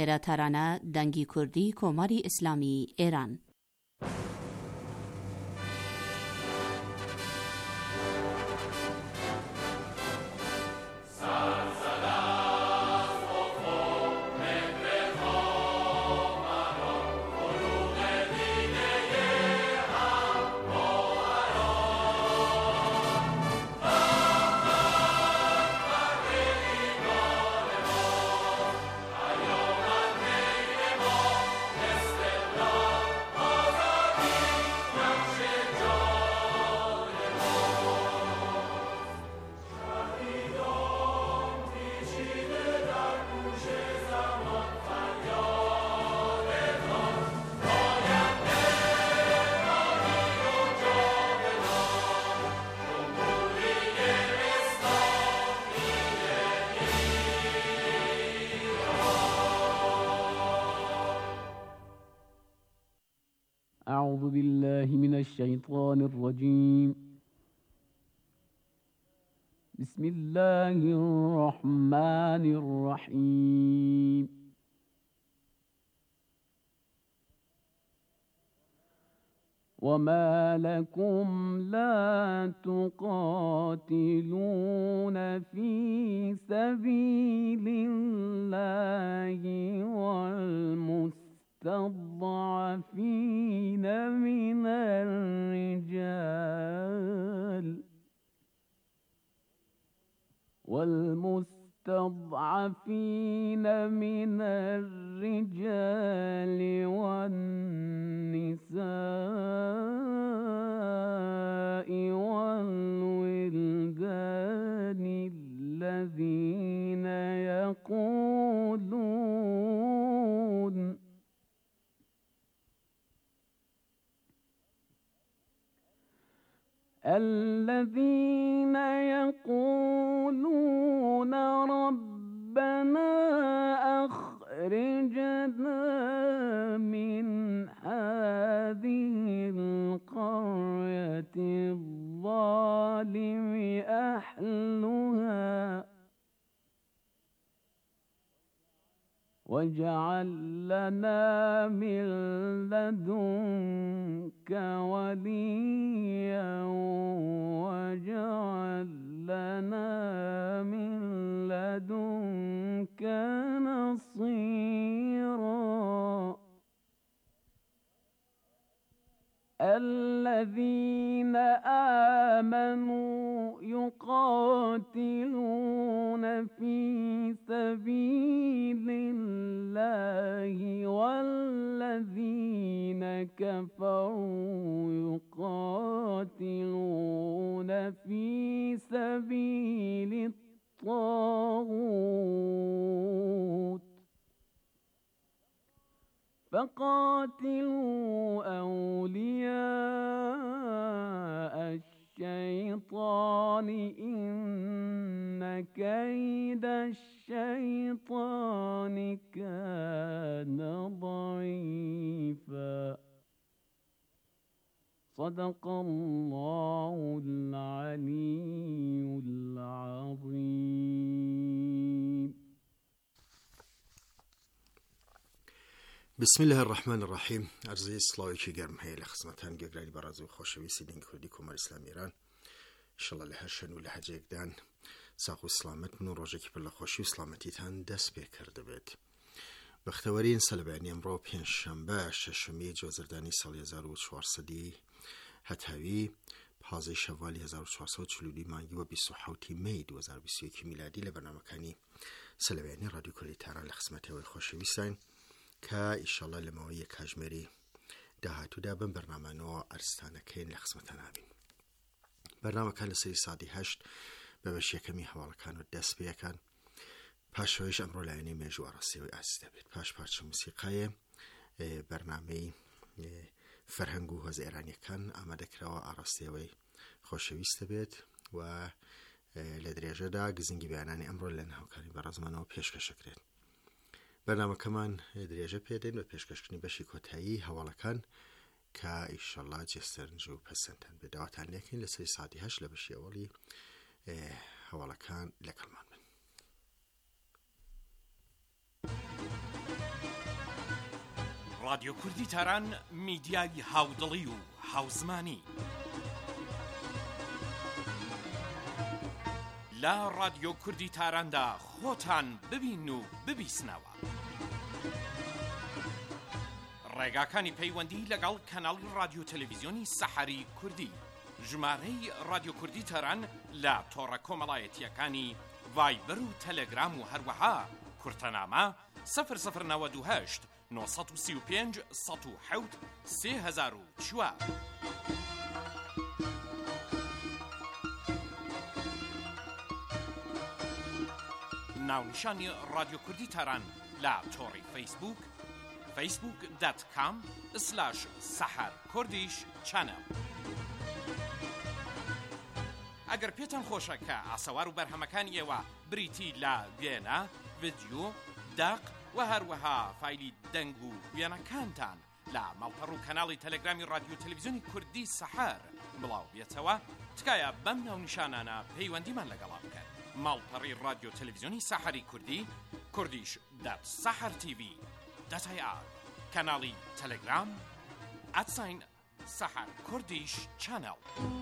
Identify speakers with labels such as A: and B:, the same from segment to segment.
A: ایرا ترانه دنگی کردی کماری اسلامی ایران.
B: أعوذ بالله من الشيطان الرجيم. بسم الله الرحمن الرحيم. وما لكم لا تقاتلون في سبيل الله والمستضعفين من الرجال والنساء والولدان الذين يقولون ربنا أخرجنا من هذه القرية الظالم أهلها واجعل لنا من لدنك وليا واجعل لنا من لدنك نصيرا. الذين آمنوا يقاتلون في سبيل الله والذين كفروا يقاتلون في سبيل الطاغوت فقاتلوا أولياء الشيطان إن كيد الشيطان كان ضعيفا. صدق الله العلي العظيم.
C: بسم الله الرحمن الرحیم. عرض سلاوی گرم هی لخدمتان گەگرانی بەڕێز و خۆشەویستی دینی کوردی کۆمەڵی ئیسلامی ئێران. ئینشەڵڵا لە هەر شوێن و لە هەجێکدان ساق و سلامەت بن و ڕۆژێکی پڕ لە خۆشی و سلامەتیتان دەست پێ کردبێت. بەختەوەرین سەلبانی ئەمڕۆ پێنجشەمبە شەشەمی جۆزردانی ساڵی 1400 هەتاوی 15 شەڤالی 1442 مانگی و 27 مەی 2021 میلادی لە بەرنامەکانی سەلبانی ڕادیۆ کوردی تاران لە خزمەتەوەی خۆشەویستان کە ئینشەڵڵا لە ماوەی کاتژمێری داهاتوودا بم بەرنامانەوە ئەرستانەکەین لە خزمەتان نابین. بەرنامەکان لە سەری سادی هەشت بە بەش یەکەمی هەواڵەکان و دەست پێیەکان، پاشەوەیش ئەمڕۆ لایەنەی مێژوو ئاڕاستیەوەی ئاز دەبێت. پاش پارچە موسیقایە بەرنامەی فەرهەنگ و هۆز ئێرانیەکان ئامادەکراوە ئاڕاستیەوەی خۆشەویست دەبێت و لە درێژەدا گزنگی بەیانانی ئەمڕۆ لە ناوکاری بەڕێزمانەوە پێشکەشەکرێت. بەرنامەکەمان درێژە پێدەین بە پێشکەشکردنی بەشی کۆتایی هەواڵەکان کە ئینشەڵڵا جێستەرنج و پەسەندتان بێداواتان لێکین لە سەری سادی هەشت لە بەشی ئەوەڵی هەواڵەکان لەگەڵمان بن.
D: رادیۆ کوردی تاران میدیای هاودڵی و هاوزمانی لا رادیۆ کوردی تاراندا خۆتان ببین و ببیسنەوە. ڕێگاکانی پەیوەندی لەگەڵ کەناڵی رادیۆ تەلەڤیزیۆنی سەحەری کوردی، ژمارەی رادیۆ کوردی تاران لە تۆڕە کۆمەڵایەتیەکانی ڤایبەر و تەلەگرام و هەروەها کورتەنامە 0092 935 107 3004. ناونیشانی رادیۆ کوردی تاران لە تۆڕی فەیسبوک facebook.com/saharkurdish channel. ئەگەر پێتان خۆشە کە ئاسەوار و بەرهەمەکانی ئێوە بریتی لە وێنە، ڤیدیۆ، داق و هەروەها فایلی دەنگ و وێنەکانتان لە ماڵپەڕ و کەناڵی تەلەگرامی رادیۆ تەلەڤیزیۆنی کوردی سەحەر بڵاو بێتەوە، تکایە بەم ناونیشانانە پەیوەندیمان لەگەڵا بکەن. ماڵپەڕی رادیۆ تەلەڤیزیۆنی سەحەری کوردی kurdish.sahartv.ir، کەناڵی تەلەگرام @saharkurdish channel.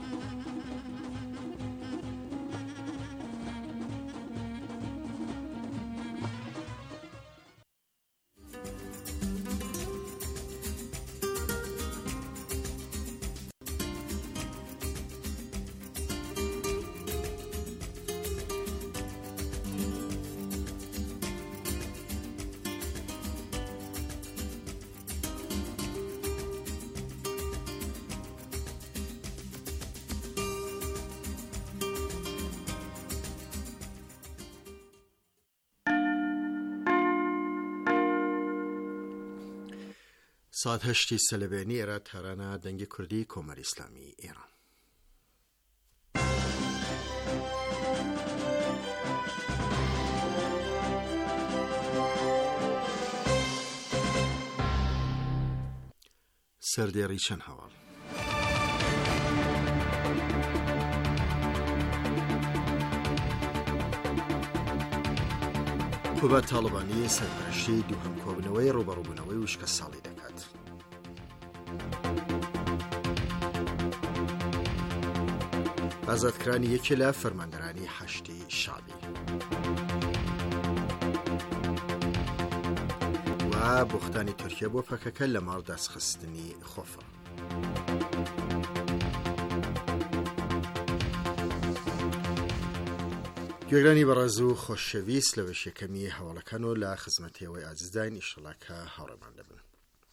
C: ساعت 8 سەلەبێنی ئێرە تارانە دەنگی کوردی کۆمەری ئیسلامی ئێران. سەردێڕی چەند هەواڵ. حکومەت تاڵیبانی سەرپەرشتی دووهەم کۆبوونەوەی ڕوبەڕووبوونەوەی وشکە ساڵی دەکات. ئازادکرانی یەکێ لە فەرماندەرانی حەشتی شابی و بوختانی تورکیە بۆ پەکەکە لە ماڵ دەستخستنی خۆفڕ. گوێگرانی بەڕێز و خۆشەویست لە وێشەکەمی هەواڵەکان و لە خزمەتیەوەی ئازیزداین ئیشەڵا کە هاوڕێمان دەبن.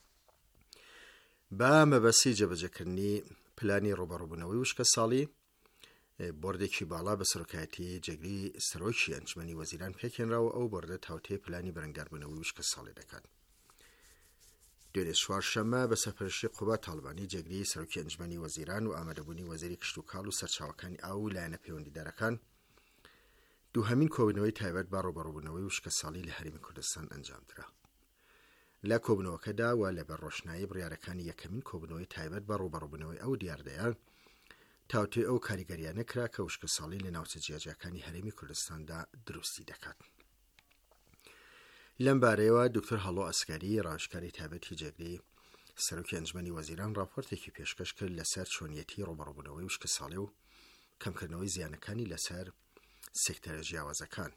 C: بە مەبەستی جێبەجێکردنی پلانی ڕوبەڕووبوونەوەی وشکە ساڵی، بۆردێکی باڵا بە سەرۆکایەتی جێگری سەرۆکی ئەنجمەنی وەزیران پێکێنراوە. ئەو بۆردە تاوتێی پلانی بەرەنگاربوونەوەی وشکە ساڵی دەکات. دوێنێ چوارشەممە بە سەرپەرشتی قوبات تاڵیبانی جێگری سەرۆکی ئەنجمەنی وەزیران و ئامادەبوونی وەزیری کشت و کاڵ و سەرچاوەکانی ئاو و لایەنە پەیوەندیدارەکان دووهەمین کۆبوونەوەی تایبەت بە ڕوبەڕووبوونەوەی وشکە ساڵی لە هەرێمی کوردستان ئەنجامدرا. لە کۆبوونەوەکەدا و لە بەرڕۆشنایی بڕیارەکانی یەکەمین کۆبوونەوەی تایبەت بە ڕوبەڕووبوونەوەی ئەو دیاردەیە تاوتێ ئەو کاریگەریانە کرا کە وشکە ساڵی لە ناوچە جیاجەکانی هەرێمی کوردستاندا دروستی دەکات. لەم بارەیەوە دکتۆر هەڵۆ ئەسکەری، ڕاوشکاری تایبەتی جێگری سەرۆکی ئەنجمەنی وەزیران، راپۆرتێکی پێشکەش کرد لەسەر چۆنیەتی ڕوبەڕووبوونەوەی وشکە ساڵی و کەمکردنەوەی زیانەکانی لەسەر سێکتەرە جیاوازەکان.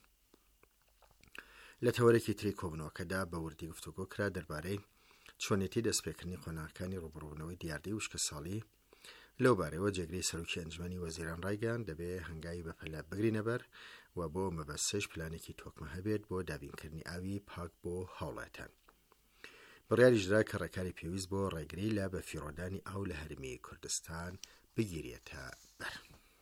C: لە تەوەرێکی تری کۆبوونەوەکەدا بە وردی گفتوگۆ کرا دەربارەی چۆنیەتی دەستپێکردنی قۆناغەکانی ڕوبەڕووبوونەوەی دیاردەی وشکە ساڵی. لەو بارەوە جێگری سەرۆکی ئەنجمەنی وەزیران ڕایگەیاند دەبێ هەنگاوی بەپەلە بگرینەبەر و بۆ مەبەستش پلانێکی تۆکمە هەبێت بۆ دابینکردنی ئاوی پاک بۆ هاوڵاتیان. بڕیاریش درا کە ڕێکاری پێویست بۆ ڕێگری لە بەفیڕۆدانی ئاو لە هەرێمی کوردستان بگیرێتە بەر.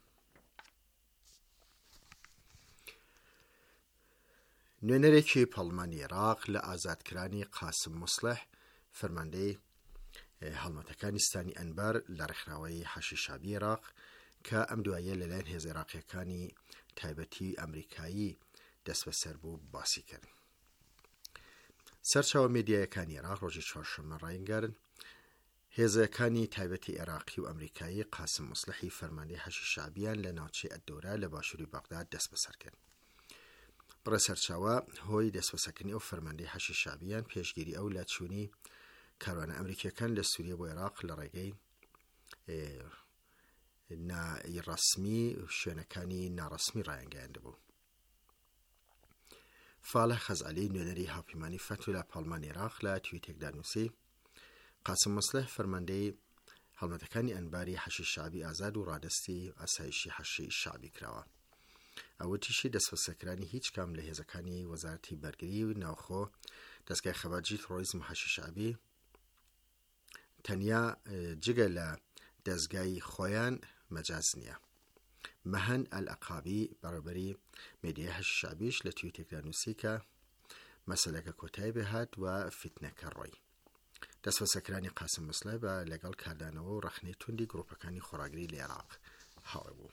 C: نوێنەرێکی پەڵمانی عێراق لە ئازادکرانی قاسم موسڵح، فەرماندەی هەڵمەتەکانی ستانی ئەنبەر لە ڕێکخراوەی حەشی شابی عێراق کە ئەم دوایە لەلایەن هێز عێراقیەکانی تایبەتی ئەمریکایی دەست بەسەر بوو باسی کرد. سەرچاوە میدیایەکانی عێراق ڕۆژی چوارشەممە ڕاینگەرن هێزەکانی تایبەتی عێراقی و ئەمریکایی قاسم موسڵحی فەرماندەی حەشی شابیان لە ناوچەی ئەددۆرە لە باشووری بەغداد دەست بەسەر کرد. بڕە سەرچاوە هۆی دەستبەسەرکردنی ئەو فەرماندەی حەشی شابیان پێشگیری ئەو لە چوونی کاروانە ئەمریکیەکان لە سووریە بۆ عێراق لە ڕێگەی ڕەسمی شوێنەکانی ناڕەسمی ڕایانگەیاندەبوو. فالە خەزعەلی نوێنەری هاوپەیمانی فتولا پاڵمان عێراق لە تویتێکدا نووسی قاسم مەسلح فەرماندەی هەڵمەتەکانی ئەنباری حەشی شعبی ئازاد و ڕادستی ئاسایشی حەشی شعبی کراوە. ئەوەتیشی دەستوەسەکرانی هیچ کام لە هێزەکانی وەزارەتی بەرگری و ناوخۆ دەستگای خەباتجی تۆڕۆریزم حەشی شعبی تەنیا جگە لە دەستگای خۆیان مەجاز نییە. مەهەن ئەلعەقابی بەڕێوەبەری مێدیای حەشی شعبیش لە تویتێکدا نووسی کە مەسەلەکە کۆتایی بێهات و فیتنەکە ڕۆی. دەستوەسەکرانی قاسم مەسلح بە لەگەڵ کاردانەوە و ڕەخنەی توندی گرۆپەکانی خۆراگری لە عێراق هاوڕێ بوو.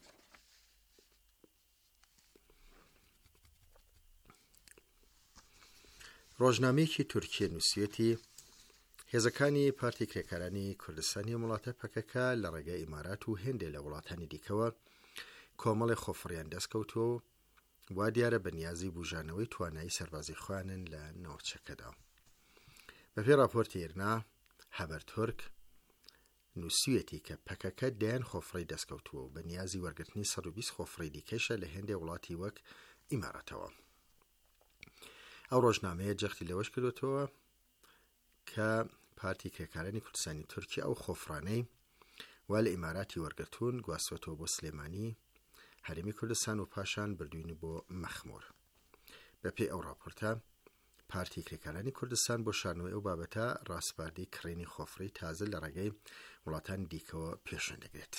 C: ڕۆژنامەیەکی تورکیە نووسیەتی هێزەکانی پارتی کرێکارانی کوردستانی وڵاتە پەکەکە لە ڕێگای ئیمارات و هێندێک لە وڵاتانی دیکەوە کۆمەڵی خۆفڕیان دەستکەوتۆ وا دیارە بەنیازی بوژانەوەی توانایی سەربازی خوانن لە ناوچەکەدا. بەپێی راپۆرتی ئێرنا هەبەرتورک نووسیەتی کە پەکەکە دایان خۆفڕی دەستکەوتووە و بەنیازی وەرگرتنی 120 خۆفڕی دیکەشە لە هێندێک وڵاتی وەک ئیماراتەوە. ئەو ڕۆژنامەیە جەختی لەوەش کردوتەوە کە پارتی کرێکارانی کوردستانی تورکیا ئەو خۆفرانەی وا لە ئیماراتی وەرگرتوون گواستوەتەوە بۆ سلێمانی هەرێمی کوردستان و پاشان بردوینی بۆ مەخموور. بەپێی ئەو راپۆرتە پارتی کرێکارانی کوردستان بۆ شارنەوەی ئەو بابەتە ڕاستپاردەی کڕینی خۆفڕی تازە لە ڕێگەی وڵاتانی دیکەوە پێشەن دەگرێت.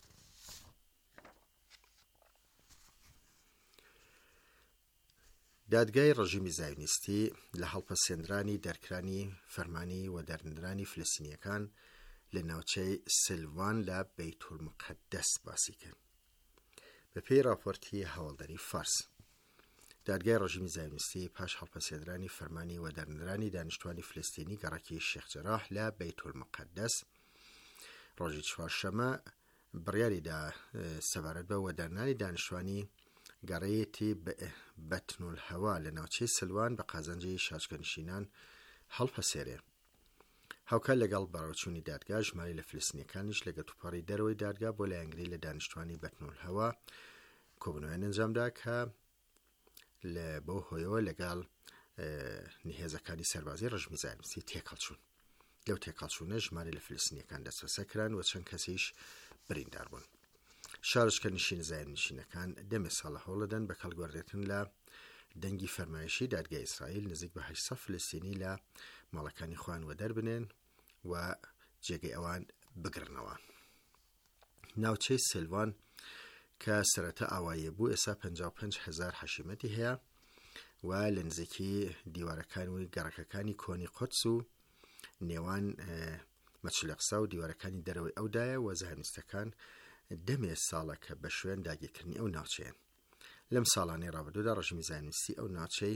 C: دادگای ڕژیمی زایۆنیستی لە هەڵپەسێنرانی دەرکرانی فەرمانی و دەرنرانی فلەستینیەکان لە ناوچەی سلوان لە بەیتولمقەدەس باسی کرد. بەپێی راپۆرتی هەواڵدەری فارس دادگای ڕژیمی زایۆنیستی پاش هەڵپەسێنرانی فەرمانی و دەرنرانی دانیشتوانی فلەستینی گەڕەکی شێخ جەراح لە بەیتولمقەدەس ڕۆژی چوارشەمە بڕیاریدا سەبارەت بە وەدانانی دانیشتوانی گەڕەیەتی بەتنولهەوا لە ناوچەی سلوان بە قازانجی شاچکەنشینان هەڵپەسێرێ. هاوکار لەگەڵ بەڕێوەچوونی دادگا ژماری لە فلەستینیەکانیش لە گەتوپەڕی دەرەوەی دادگا بۆ لایەنگری لە دانیشتوانی بەتنولهەوا کۆبنەوەیان ئەنجامدا کە لە بۆ هۆیەوە لەگەڵ هێزەکانی سەربازی ڕژمی زایۆنیستی تێکەڵچوون. لەو تێکەڵچوونە ژماری لە فلەستینیەکان دەستوەسەکران و چەند کەسیش بریندار بوون. شارشکە نشین زایۆنیشینەکان دەمێ ساڵە هەوڵەدەن بە کەڵگوەردێتن لە دەنگی فەرمایشی دادگای ئیسرائیل نزیک بە 800 فلەستینی لە ماڵەکانی خۆیان وەدەربنێن و جێگەی ئەوان بگرنەوە. ناوچەی سلوان کە سەرەتا ئاوایە بوو ئێستا 55,000 حەشیمەتی هەیە و لە نزیکی دیوارەکان و گەڕەکەکانی کۆنی قودس و نێوان مەچلەقسا و دیوارەکانی دەرەوەی ئەودایە و زایۆنیستەکان دەمێ ساڵە کە بە شوێن داگیرکردنی ئەو ناوچەیەن. لەم ساڵانەی ڕابردوودا ڕژیمی زایۆنیستی ئەو ناوچەی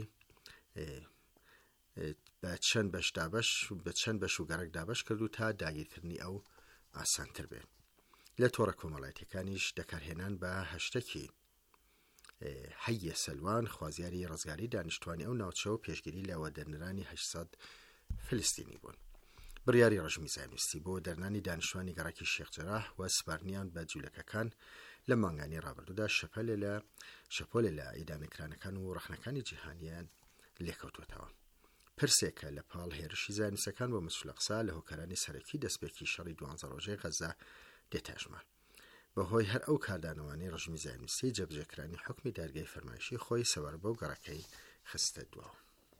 C: بە چەند بەش و گەڕێک دابەش کردو تا داگیرکردنی ئەو ئاسانتر بێت. لە تۆڕە کۆمەڵایەتیەکانیش دەکارهێنان بە هەشتەکی حەیە سەلوان خوازیاری ڕزگاری دانیشتوانی ئەو ناوچە و پێشگیری لە وەدەرنرانی 800 فلەستینی بوون. بڕیاری ڕژمی زایۆنیستی بۆ دەرنانی دانیشتوانی گەڕەکی شێخ جەراح و سپارنیان بە جوولەکەکان لە مانگانی ڕابردوودا شەپۆلە لە ئیدامەکرانەکان و ڕەخنەکانی جیهانیان لێکەوتوێتەوە. پرسێکە لە پاڵ هێرشی زایۆنیستەکان بۆ مەچلەقسا لە هۆکارانی سەرەکی دەستپێکی شەڕی 12 ڕۆژەی غەزا دێتاژمار. بەهۆی هەر ئەو کاردانەوانی ڕژمی زایۆنیستی جێبەجێکرانی حکمی دادگای فەرمایشی خۆی سەوار بەو گەڕەکەی خستە دواوە.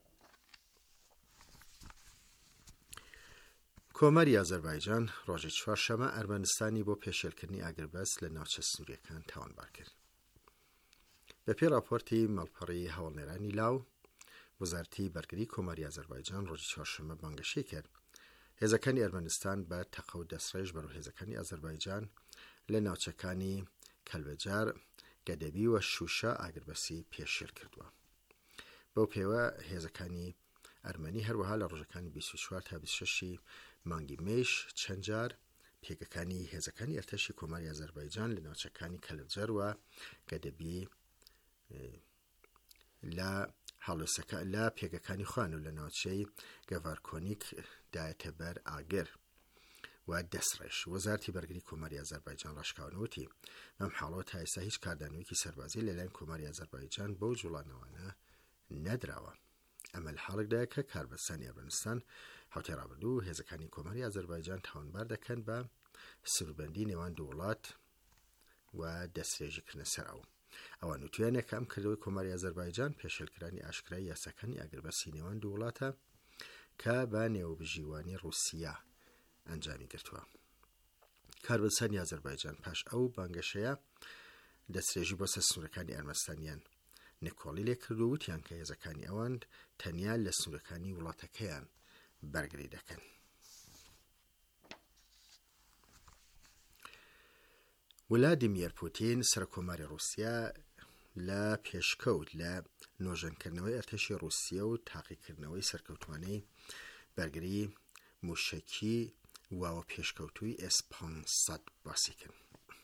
C: کۆمەری ئازەربایجان ڕۆژی چوارشەمە ئەرمەنستانی بۆ پێشێلکردنی ئاگربەست لە ناوچە سنووریەکان تاوانبار کرد. بەپێی راپۆرتی مەڵپەڕی هەوڵنێرانی لاو وەزارەتی بەرگری کۆمەری ئازەربایجان ڕۆژی چوارشەمە بانگەشەی کرد هێزەکانی ئەرمەنستان بە تەقە و دەسڕێژ بەرەو هێزەکانی ئازەربایجان لە ناوچەکانی کەلبەجار، گەدەبی و شوشە ئاگربەسی پێشێل کردووە. بەو پێوە هێزەکانی ئەرمەنی هەروەها لە ڕۆژەکانی 24 تا 26 مانگی مێش چەند جار پێگەکانی هێزەکانی ئەرتەشی کۆماری ئازەربایجان لە ناوچەکانی کەلبجەر و گەدەبی لە هەڵوێستەکە لە پێگەکانی خوان و لە ناوچەی گەڤارکۆنیک دایەتە بەر ئاگر و دەسڕێش. وەزارەتی بەرگری کۆماری ئازەربایجان ڕاشکاونەوەتی ئەم حاڵەوە تا ئێستا هیچ کاردانەوەیەکی سەربازی لەلایەن کۆماری ئازەربایجان بەو جوڵانەوانە نەدراوە. ئەمە لە حاڵێکدایە کە کاربەستانی ئەرمەنستان هەوتێ ڕابردوو هێزەکانی کۆماری ئازەربایجان تاوانبار دەکەن بە سروبەندی نێوان دوو وڵات و دەستێژیکردنە سەر ئەوان وتویانە کە ئەم کردەوەی کۆماری ئازەربایجان پێشێلکرانی ئاشکرای یاساکانی ئاگربەسی نێوان دوو وڵاتە کە بە نێوبژیوانی رووسیا ئەنجامی گرتووە. کاربەستانی ئازەربایجان پاش ئەو بانگەشەیە دەستێژی بۆ سەر سنوورەکانی ئەرمەنستانیان نێکۆڵی لێ کردو و وتیان کە هێزەکانی ئەوان تەنیا لە سنوورەکانی وڵاتەکەیان بەرگری دەکەن. ولادیمیر پوتین سەرکۆماری رووسیا لە پێشکەوت لە نۆژەنکردنەوەی ئەرتەشی رووسیا و تاقیکردنەوەی سەرکەوتوانەی بەرگری موشەکی واوە پێشکەوتووی S-500 باسی کرد.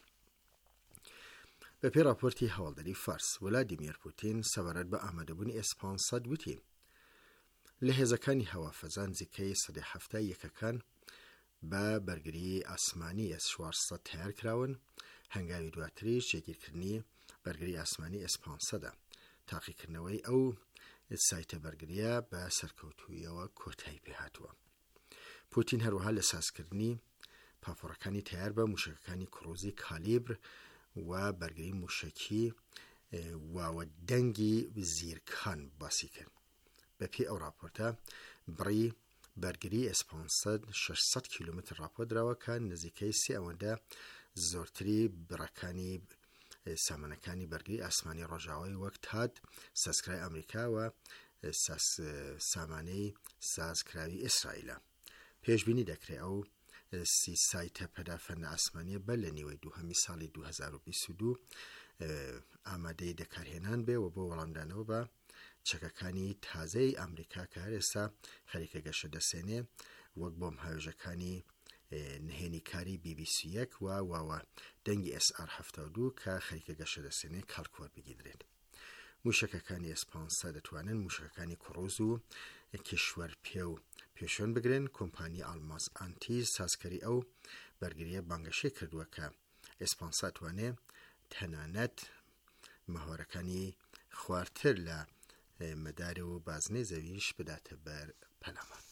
C: بە پێی راپۆرتی هەواڵدەری فارس، ولادیمیر پوتین سەبارەت بە ئامادەبوونی S-500 وتی لە هێزەکانی هەوافەزان نزیکەی 170 یەکەکان بە بەرگری ئاسمانی S-400 تیار کراون. هەنگاوی دواتریش جێگیرکردنی بەرگری ئاسمانی S-500 تاقیکردنەوەی ئەو سایتە بەرگریە بە سەرکەوتوویەوە کۆتایی پێهاتووە. پوتین هەروەها لە سازکردنی پاپۆرەکانی تیار بە موشەکەکانی کڕوزی کالیبر و بەرگری موشەکی واوە دەنگی زیرکان باسی کرد. بەپێی ئەو راپۆرتە بڕی بەرگری S-500 600 کیلومتر راپۆ دراوە کە نزیکەی 3 ئەوەندە زۆرتری بڕەکانی سامانەکانی بەرگری ئاسمانی ڕۆژاوای وەک تاد، سازکرای ئەمریکا و سامانەی سازکراوی ئیسرائیلە. پێشبینی دەکرێت ئەو سایتە پەدافەنە ئاسمانیە بە لە نیوەی دووهەمی ساڵی 2022 ئامادەی دەکارهێنان بێ و بۆ وەڵامدانەوە بە چەکەکانی تازەی ئەمریکا کە هەر ئێستا خەریکە گەشە دەسێنێ وەک بۆم هاوێژەکانی نهێنی کاری BBC1 و واوە دەنگی SR-72 کە خەریکە گەشە دەسێنێ کاڵکۆر بگیدرێت. موشەکەکانی S-500 دەتوانن موشەکەکانی کڕۆز و کشوەر پێ و پێشۆن بگرن. کۆمپانی ئالماس ئانتی سازکەری ئەو بەرگریە بانگەشەی کردووە کە S-500 توانێ تەنانەت مەهۆرەکانی خواردتر لە مەدار و بازنەی زەویش بداتە بەر پەلەمان.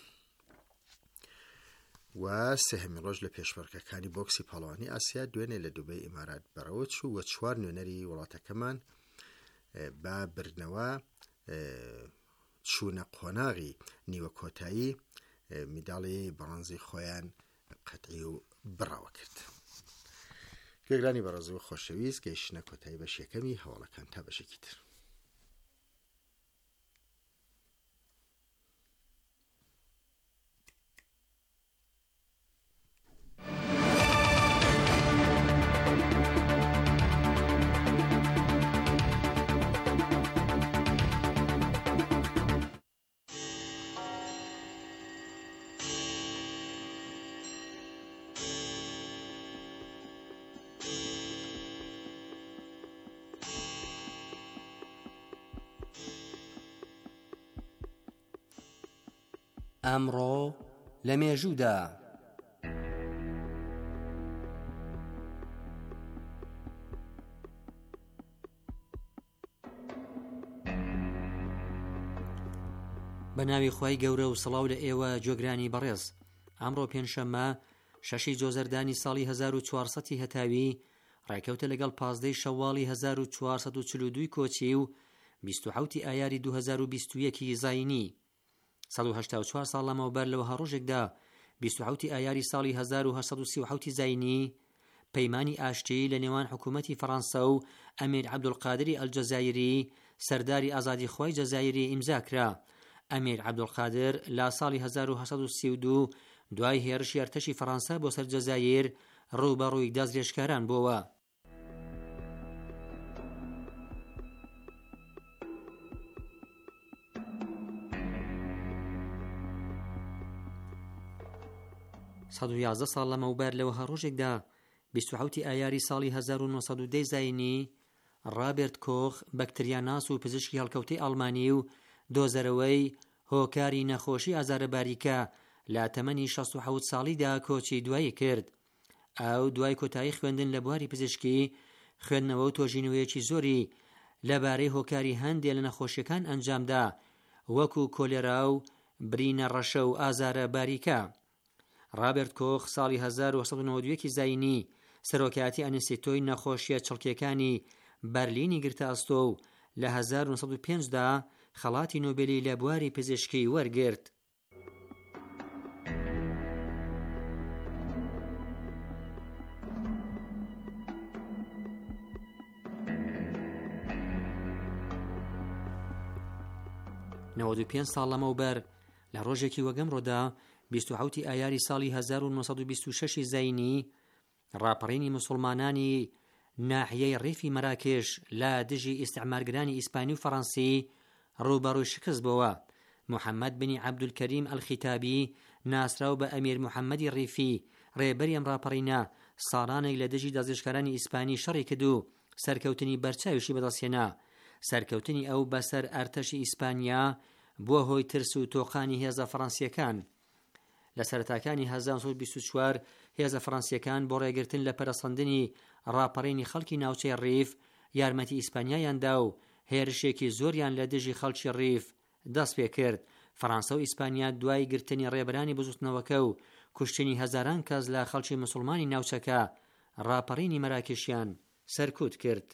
C: و سێهەمی ڕۆژ لە پێشبڕکەکانی بۆکسی پاڵەوانی ئاسیا دوێنێ لە دووبەی ئیمارات بەڕەوە چوو و 4 نوێنەری وڵاتەکەمان بە بردنەوە چوونە قۆناغی نیوە کۆتایی میداڵی بڕەنزی خۆیان قەتعی و بڕاوە کرد. گوێگرانی بەڕێز و خۆشەویست، گەیشتنە کۆتایی بەش یەکەمی هەواڵەکان تا بەشێکی تر.
E: ئەمڕۆ لە مێژوودا بە ناوی خوای گەورە و سڵاو لە ئێوە جۆگرانی بەڕێز. ئەمڕۆ پێنجشەممە 6 جۆزەردانی ساڵی 1400 هەتاوی ڕایکەوتە لەگەڵ 15 شەواڵی 1442 کۆچی و 27 ئایاری 2021 زاینی. 184 ساڵ لەمەوبەر لەوە هەڕۆژێکدا 27 ئایاری ساڵی 1837 زاینی پەیمانی ئاشتی لە نێوان حکوومەتی فەڕەنسا و ئەمیر عەبدولقادری ئەلجەزایری سەرداری ئازادیخوای جەزایری ئیمزاکرا. ئەمیر عەبدولقادر لە ساڵی 1832 دوای هێرشی ئەرتەشی فەڕەنسا بۆ سەر جەزایر ڕووبەڕووی دازرێژکاران بووەوە. سەد و 11 ساڵ لەمەوبەر لەوە هەڕۆژێکدا 27 ئایاری ساڵی 1910 زاینی ڕابێرت کۆخ بەکتریاناس و پزیشکی هەڵکەوتەی ئەڵمانی و دۆزەرەوەی هۆکاری نەخۆشی ئازارەباریکە لە تەمەنی 67 ساڵیدا کۆچی دوایی کرد. ئەو دوای کۆتایی خوێندن لە بواری پزیشکی خوێندنەوە و تۆژینەوەیەکی زۆری لەبارەی هۆکاری هەندێک لە نەخۆشیەکان ئەنجامدا وەکو کۆلێرا و برینە ڕەشە و ئازارە باریکە. ڕابێرت کۆخ ساڵی 1992 زاینی سەرۆکایەتی ئەنستیتۆی نەخۆشیە چڵکیەکانی بەرلینی گرتە ئەستۆ و لە 1905دا خەڵاتی نۆبێلی لە بواری پزیشکی وەرگرت. نەوەدو پێنج ساڵ لەمەوبەر لە ڕۆژێکی وەگەمڕۆدا 27 ئایاری ساڵی 1926 زاینی ڕاپەڕینی موسڵمانانی ناحیەی ڕیفی مەراکێش لە دژی ئیستعمارگرانی ئیسپانی و فەڕەنسی ڕووبەڕووی شکست بووە. محەممەد بنی عەبدولکەریم ئەلخیتابی ناسراو بە ئەمیر محەممەدی ڕیفی ڕێبەری ئەم ڕاپەڕینە ساڵانێک لە دژی دازیشکارانی ئیسپانی شەڕی کرد و سەرکەوتنی بەرچاویشی بەدەستهێنا. سەرکەوتنی ئەو بەسەر ئەرتەشی ئیسپانیا بووە هۆی ترس و تۆقانی هێزە فەڕەنسیەکان. لە سەرەتاکانی 1924 هێزە فەڕەنسیەکان بۆ ڕێگرتن لە پەرەسەندنی ڕاپەڕینی خەڵکی ناوچەی ڕیف یارمەتی ئیسپانیایاندا و هێرشێکی زۆریان لە دژی خەڵکی ڕیف دەست پێ کرد. فەڕەنسا و ئیسپانیا دوای گرتنی ڕێبەرانی بزوتنەوەکە و کوشتنی هەزاران کەس لە خەڵکی موسڵمانی ناوچەکە ڕاپەڕینی مەراکێشیان سەرکوت کرد.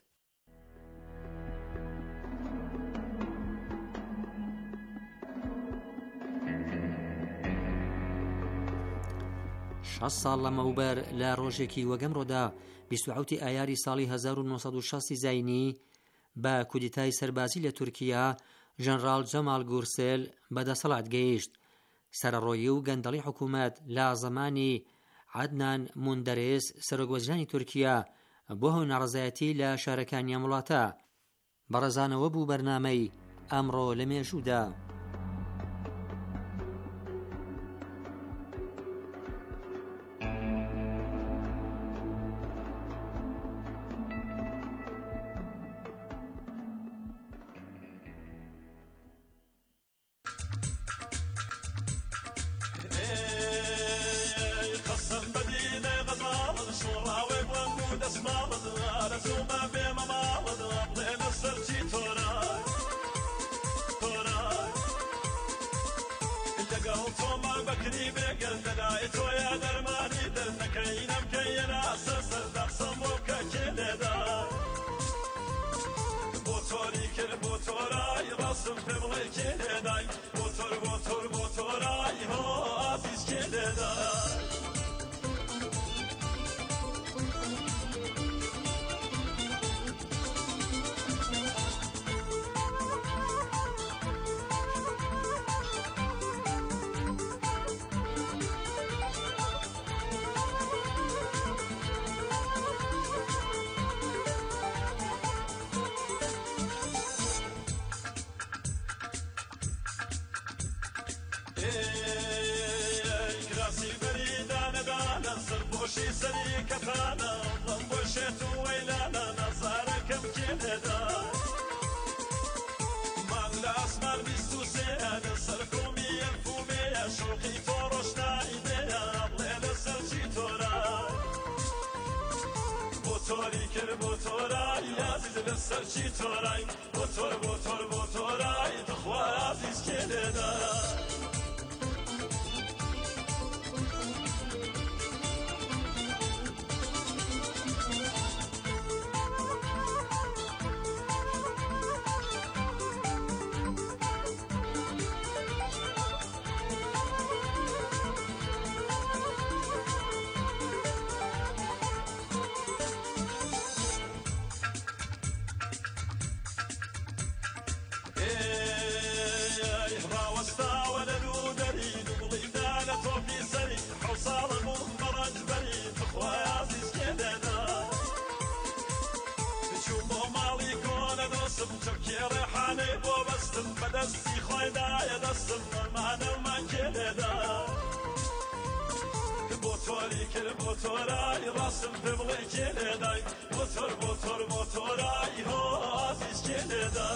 E: 6 ساڵ لەمەوبەر لە ڕۆژێکی وەگەمڕۆدا 27 ئایاری ساڵی 1960 زاینی بە کودتای سەربازی لە تورکیا ژەنڕال جەمال گورسێل بەدەسەڵات گەیشت. سەرڕۆیی و گەندەڵی حکوومەت لە زەمانی عەدنان موندەرێس سەرۆکوەزیرانی تورکیا بۆ هەو ناڕەزایەتی لە شارەکانی ئەم وڵاتە. بەڕێزانەوە بوو بەرنامەی ئەمڕۆ لە مێژوودا.
F: Motor, تۆرای هۆزیش کێنێدا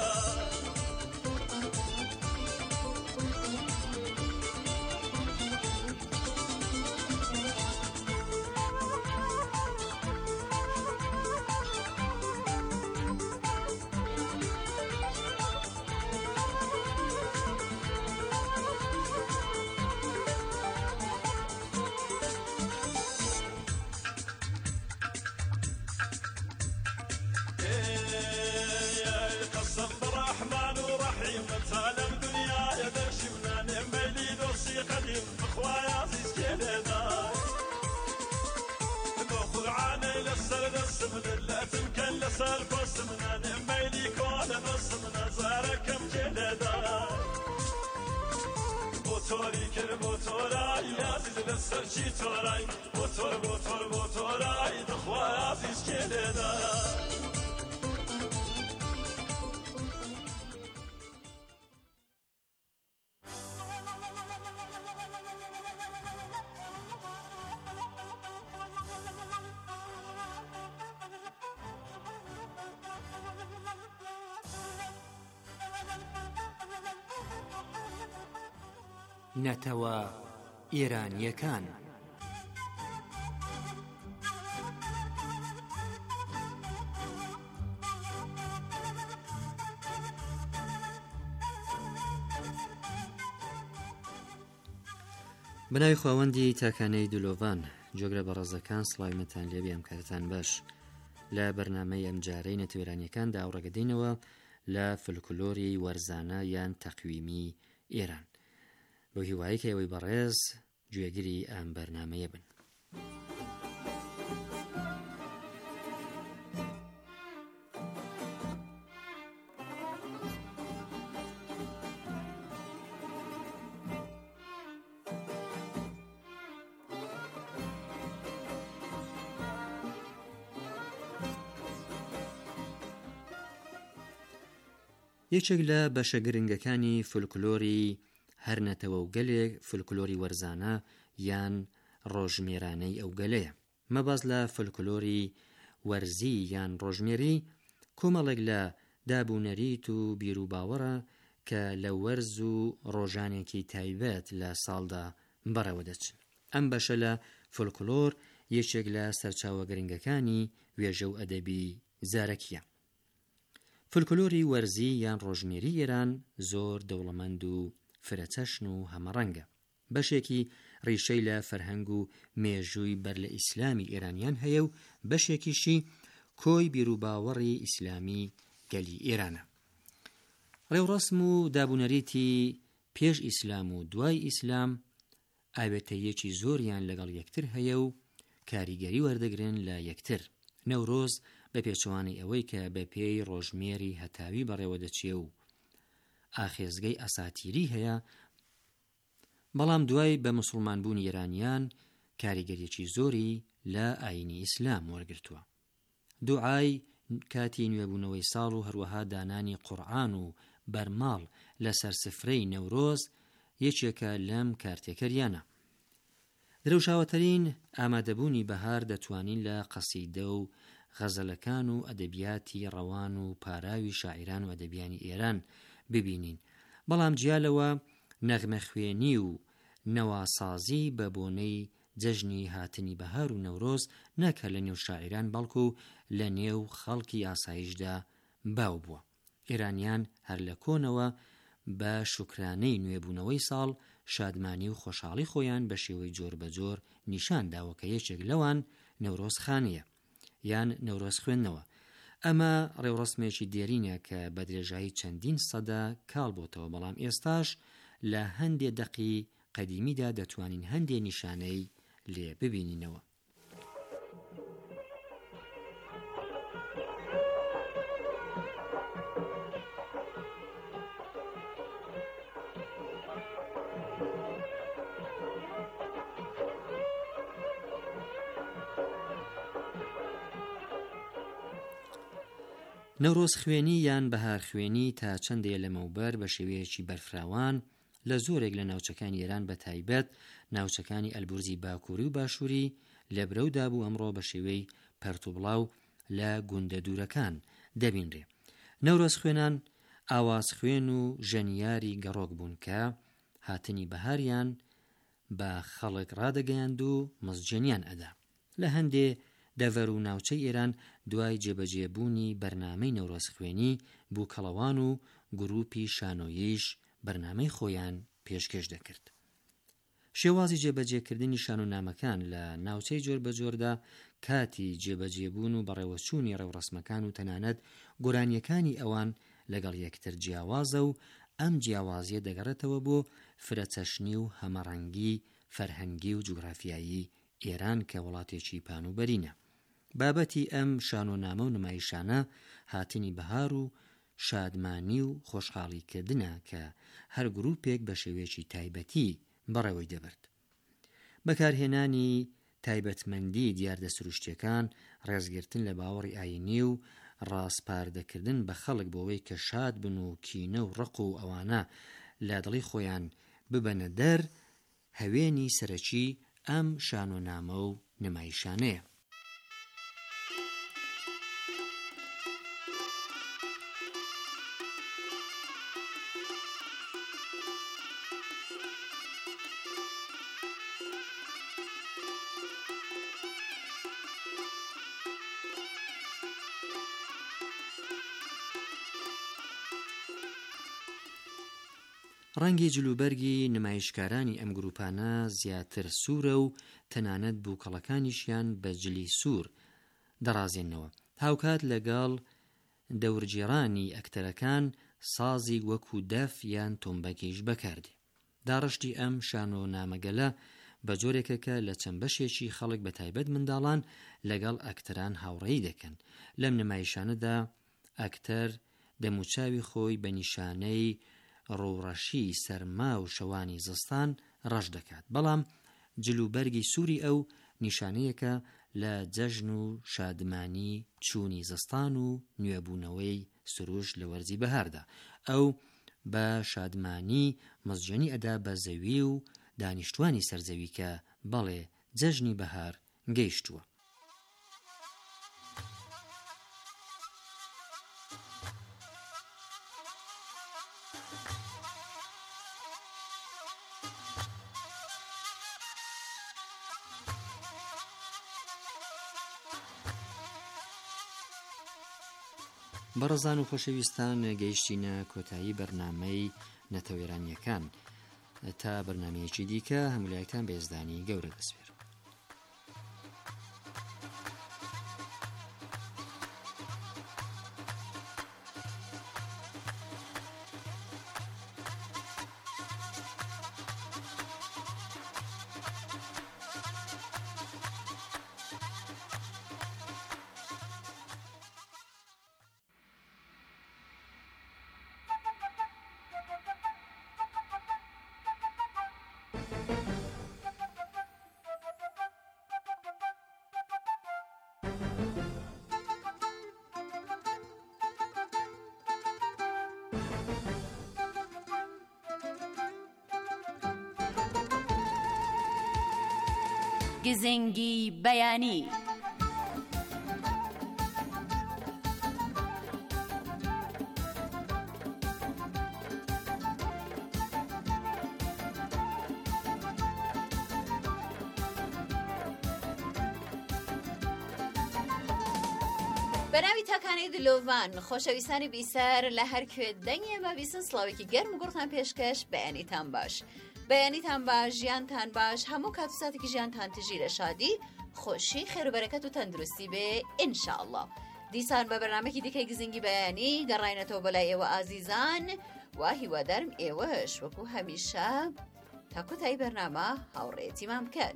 F: سەرچی تۆرای بۆ تۆر بۆ تۆر بۆ تۆرای دخوازیش کێنێدا
E: نەتەوە ئێرانیەکان. بەناوی خواوەندی تاکانەی دلۆڤان جۆگرە بەڕێزەکان سڵاویمەتان لێبێ ئەم کاتتان باش. لە بەرنامەی ئەم جارەی نەتوێرانیەکاندا ئاوڕەگەدەینەوە لە فلکلۆری وەرزانە یان تەقویمی ئێران. بۆ هیوایی کە ئەوەی بەڕێز گوێگری ئەم بەرنامەیە بن. یەکێک لە بەشە گرنگەکانی فولکلۆری هەر نەتەوە و گەلێک فولکلۆری وەرزانە یان ڕۆژمێرانەی ئەو گەلەیە. مەبەز لە فولکلۆری وەرزی یان ڕۆژمێری کۆمەڵێک لە دابوونەریت و بیرروباوەڕە کە لە وەرز و ڕۆژانێکی تایبەت لە ساڵدا بەڕێوە دەچن. ئەم بەشە لە فولکلۆر یەکێک لە سەرچاوە گرنگەکانی وێژە و ئەدەبی زارەکیە. فولکلۆری وەرزی یان ڕۆژمێری ئێران زۆر دەوڵەمەند و فرەچەشن و هەمەڕەنگە. بەشێکی ڕیشەی لە فەرهەنگ و مێژووی بەر لە ئیسلامی ئێرانیان هەیە و بەشێکیشی کۆی بیرروباوەڕی ئیسلامی گەلی ئێرانە. ڕێوڕەسم و دابوونەریتی پێش ئیسلام و دوای ئیسلام ئاوێتەیەکی زۆریان لەگەڵ یەکتر هەیە و کاریگەری وەردەگرن لە یەکتر. نەورۆز بە پێچەوانی ئەوەی کە بە پێی ڕۆژمێری هەتاوی بەڕێوە دەچێ و ئاخێزگەی ئەساتیری هەیە، بەڵام دوای بە موسڵمانبوونی ئێرانیان کاریگەریەکی زۆری لە ئاینی ئیسلام وەرگرتووە. دوعای کاتی نوێبوونەوەی ساڵ و هەروەها دانانی قورئان و بەرماڵ لەسەر سفرەی نەورۆز یەکێکە لەم کارتێکەریانە. درەوشاوەترین ئامادەبوونی بەهار دەتوانین لە قەسیدە و غەزەلەکان و ئەدەبیاتی ڕەوان و پاراوی شاعیران و ئەدەبیانی ئێران ببینین. بەڵام جیالەوە نەغمە خوێنی و نەواسازی بە بۆنەی جەژنی هاتنی بەهار و نەورۆز نەکە لە نێو شاعیران بەڵکو لە نێو خەڵکی ئاسایشدا باو بووە. ئێرانیان هەر لە کۆنەوە بە شوکرانەی نوێبوونەوەی ساڵ شادمانی و خۆشحاڵی خۆیان بە شێوەی جۆر بە جۆر نیشان داوە کە یەکێک لەوان نەورۆز خانیە یان نەورۆز خوێندنەوە. ئەمە ڕێوڕسمێکی دێرینە کە بە درێژایی چەندین سەدا کاڵ بۆتەوە، بەڵام ئێستاش لە هەندێ دەقی قەدیمیدا دەتوانین هەندێ نیشانەی لێ ببینینەوە. نەورۆز خوێنی یان بەهار خوێنی تا چەندێ لەمەوبەر بە شێوەیەکی بەرفراوان لە زۆرێک لە ناوچەکانی ئێران بە تایبەت ناوچەکانی ئەلبورزی باکووری و باشووری لە برەودا بوو. ئەمڕۆ بە شێوەی پەرتوبڵاو لە گوندە دوورەکان دەبینرێ. نەورۆز خوێنان ئاواز خوێن و ژەنیاری گەڕۆک بوون کە هاتنی بەهاریان بە خەڵک ڕادەگەیاند و مزجێنیان ئەدا. لە هەندێ دەڤەر و ناوچەی ئێران دوای جێبەجێبوونی بەرنامەی نەورۆز خوێنی بووکەڵەوان و گروپی شانۆییش بەرنامەی خۆیان پێشکەش دەکرد. شێوازی جێبەجێکردنی شانۆنامەکان لە ناوچەی جۆر بە جۆردا کاتی جێبەجێبوون و بەڕێوەچوونی ڕێوڕەسمەکان و تەنانەت گۆرانیەکانی ئەوان لەگەڵ یەکتر جیاوازە و ئەم جیاوازیە دەگەڕێتەوە بۆ فرەچەشنی و هەمەڕەنگی فەرهەنگی و جوگرافیایی ئێران کە وڵاتێکی پانوبەرینە. بابەتی ئەم شانۆنامە و نمایشانە هاتنی بەهار و شادمانی و خۆشحاڵیکردنە کە هەر گروپێک بە شێوەیەکی تایبەتی بەڕێوەی دەبرد. بەکارهێنانی تایبەتمەندی دیاردە سروشتیەکان، ڕێزگرتن لە باوەڕی ئاینی و ڕاستپاردەکردن بە خەڵک بۆەوەی کە شاد بن و کینە و ڕق و ئەوانە لە دڵی خۆیان ببەنە دەر، هەوێنی سەرەکی ئەم شانۆنامە و نمایشانەیە. ڕەنگی جلوبەرگی نمایشکارانی ئەم گروپانە زیاتر سوورە و تەنانەت بووکەڵەکانیشیان بە جلی سوور دەڕازێنەوە. هاوکات لەگەڵ دەورگێڕانی ئەکتەرەکان سازی وەکو دەف یان تۆمبەکیش بەکاردێ. داڕشتی ئەم شانۆنامەگەلە بە جۆرێکە کە لە چەند بەشێکی خەڵک بە تایبەت منداڵان لەگەڵ ئەکتەران هاوڕێی دەکەن. لەم نمایشانەدا ئەکتەر دەموچاوی خۆی بە نیشانەی ڕوڕەشی سەرما و شەوانی زستان ڕەش دەکات، بەڵام جلوبەرگی سووری ئەو نیشانەیەکە لە جەژن و شادمانی چوونی زستان و نوێبوونەوەی سروش لە وەرزی بەهاردا. ئەو بە شادمانی مزجێنی ئەدا بە زەوی و دانیشتوانی سەرزەوی کە بەڵێ جەژنی بەهار گەیشتووە. بەڕێزان و خۆشەویستان، گەیشتینە کۆتایی بەرنامەی نەتەوێرانیەکان. تا بەرنامەیەکی دیکە هەمولایەکان بێزدانی گەورە دەسوێر.
A: گزنگی بەیانی.
G: بەناوی تاکانەی دلۆڤان، خۆشەویستانی بیسەر لە هەر کوێ دەنگی ئێمە بیستن سڵاوێکی گەرم و گوڕتان پێشکەش بەیانیتان باش. بەیانیتان باش، ژیانتان باش، هەموو کات و ساتێکی ژیانتان تژی لە شادی، خۆشی، خێر و بەرەکەت و تەندروستی بێ ئینشاءالله. دیسان بە بەرنامەی دیکەی گزنگی بەیانی گەڕاینەتەوە بەلای ئێوە ئازیزان، و هیوادارم ئێوەش وەکو هەمیشە تا کۆتایی بەرنامە هاوڕێیەتیمان بکەن.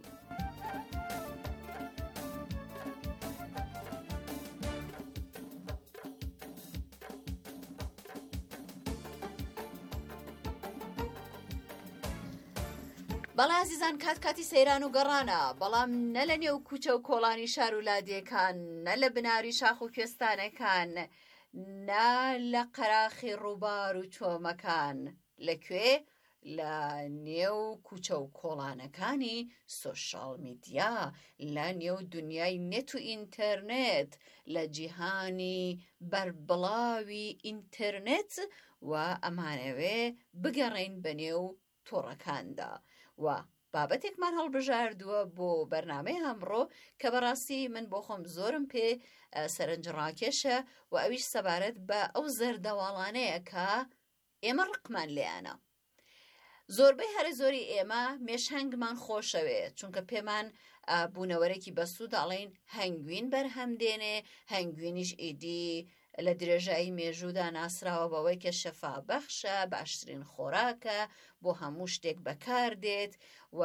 G: بەڵێ عزیزان، کاتی سەیران و گەڕانە، بەڵام نە لە نێو کوچە و کۆڵانی شار و لادیەکان، نە لە بناری شاخ و کوێستانەکان، نە لە قەراخی ڕووبار و چۆمەکان. لەکوێ؟ لە نێو کوچە و کۆڵانەکانی سۆشال میدیا، لە نێو دنیای نێت و ئینتەرنێت، لە جیهانی بەربڵاوی ئینتەرنێت و ئەمانەوێ بگەڕین بە نێو تۆڕەکاندا. و بابەتێکمان هەڵبژاردووە بۆ بەرنامەی ئەمڕۆ کە بەڕاستی من بۆ خۆم زۆرم پێ سەرنجڕاکێشە و ئەویش سەبارەت بە ئەو زەردەواڵانەیە کە ئێمە ڕقمان لێیانە. زۆربەی هەرە زۆری ئێمە مێشهەنگمان خۆشەوێ، چونکە پێمان بوونەوەرەی بەسوود ئەڵێن هەنگوین بەرهەمدێنێ، هەنگوینیش ئیدی لە درێژایی مێژوودا ناسراوە بەوەی کە شەفابەخشە، باشترین خۆراکە، بۆ هەموو شتێک بەکار دێت. و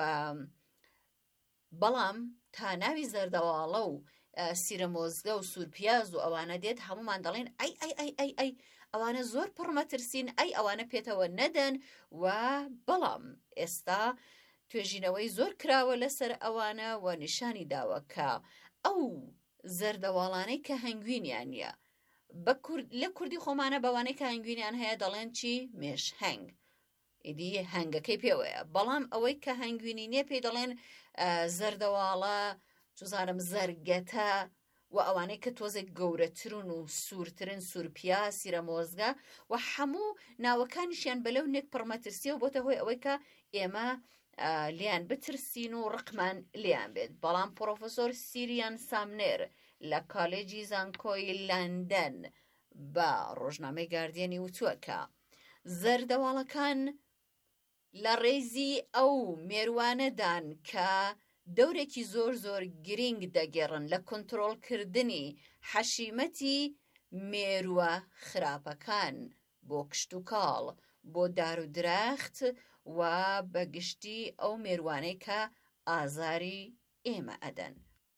G: بەڵام تا ناوی زەردەواڵە و سیرەمۆزگە و سوورپیاز و ئەوانە دێت هەمومان دەڵێن ئەی ئەوانە زۆر پڕمەترسین، ئەوانە پێتەوە نەدەن. و بەڵام ئێستا توێژینەوەی زۆر کراوە لەسەر ئەوانە و نیشانی داوە کە ئەو زەردەواڵانەی کە هەنگوینیان نیە، لە کوردی خۆمانە بەوانەی کە هەنگوینیان هەیە دەڵێن چی؟ مێشهەنگ. ئیدی هەنگەکەی پێوەیە، بەڵام ئەوەی کە هەنگوینی نییە پێی دەڵێن زەردەواڵە، چوزانم زەرگەتە، و ئەوانەی کە تۆزێک گەورەترن و سوورترن، سوورپیا، سیرەمۆزگە و هەموو ناوەکانیشیان بەلەو نێک پڕمەترسیە و بۆتە هۆی ئەوەی کە ئێمە لیان بترسین و ڕقمان لیان بێت. بەڵام پرۆفسۆر سیریان سامنێر لە کالێجی زانکۆی لەندەن بە ڕۆژنامەی گاردیانی وتووە کە زەردەواڵەکان لە ڕێزی ئەو مێروانەدان کە دەورێکی زۆر زۆر گرنگ دەگێڕن لە کۆنتڕۆڵکردنی حەشیمەتی مێرووە خراپەکان بۆ کشت و کاڵ، بۆ دار و درەخت و بەگشتی ئەو مێروانەی کە ئازاری ئێمە ئەدەن.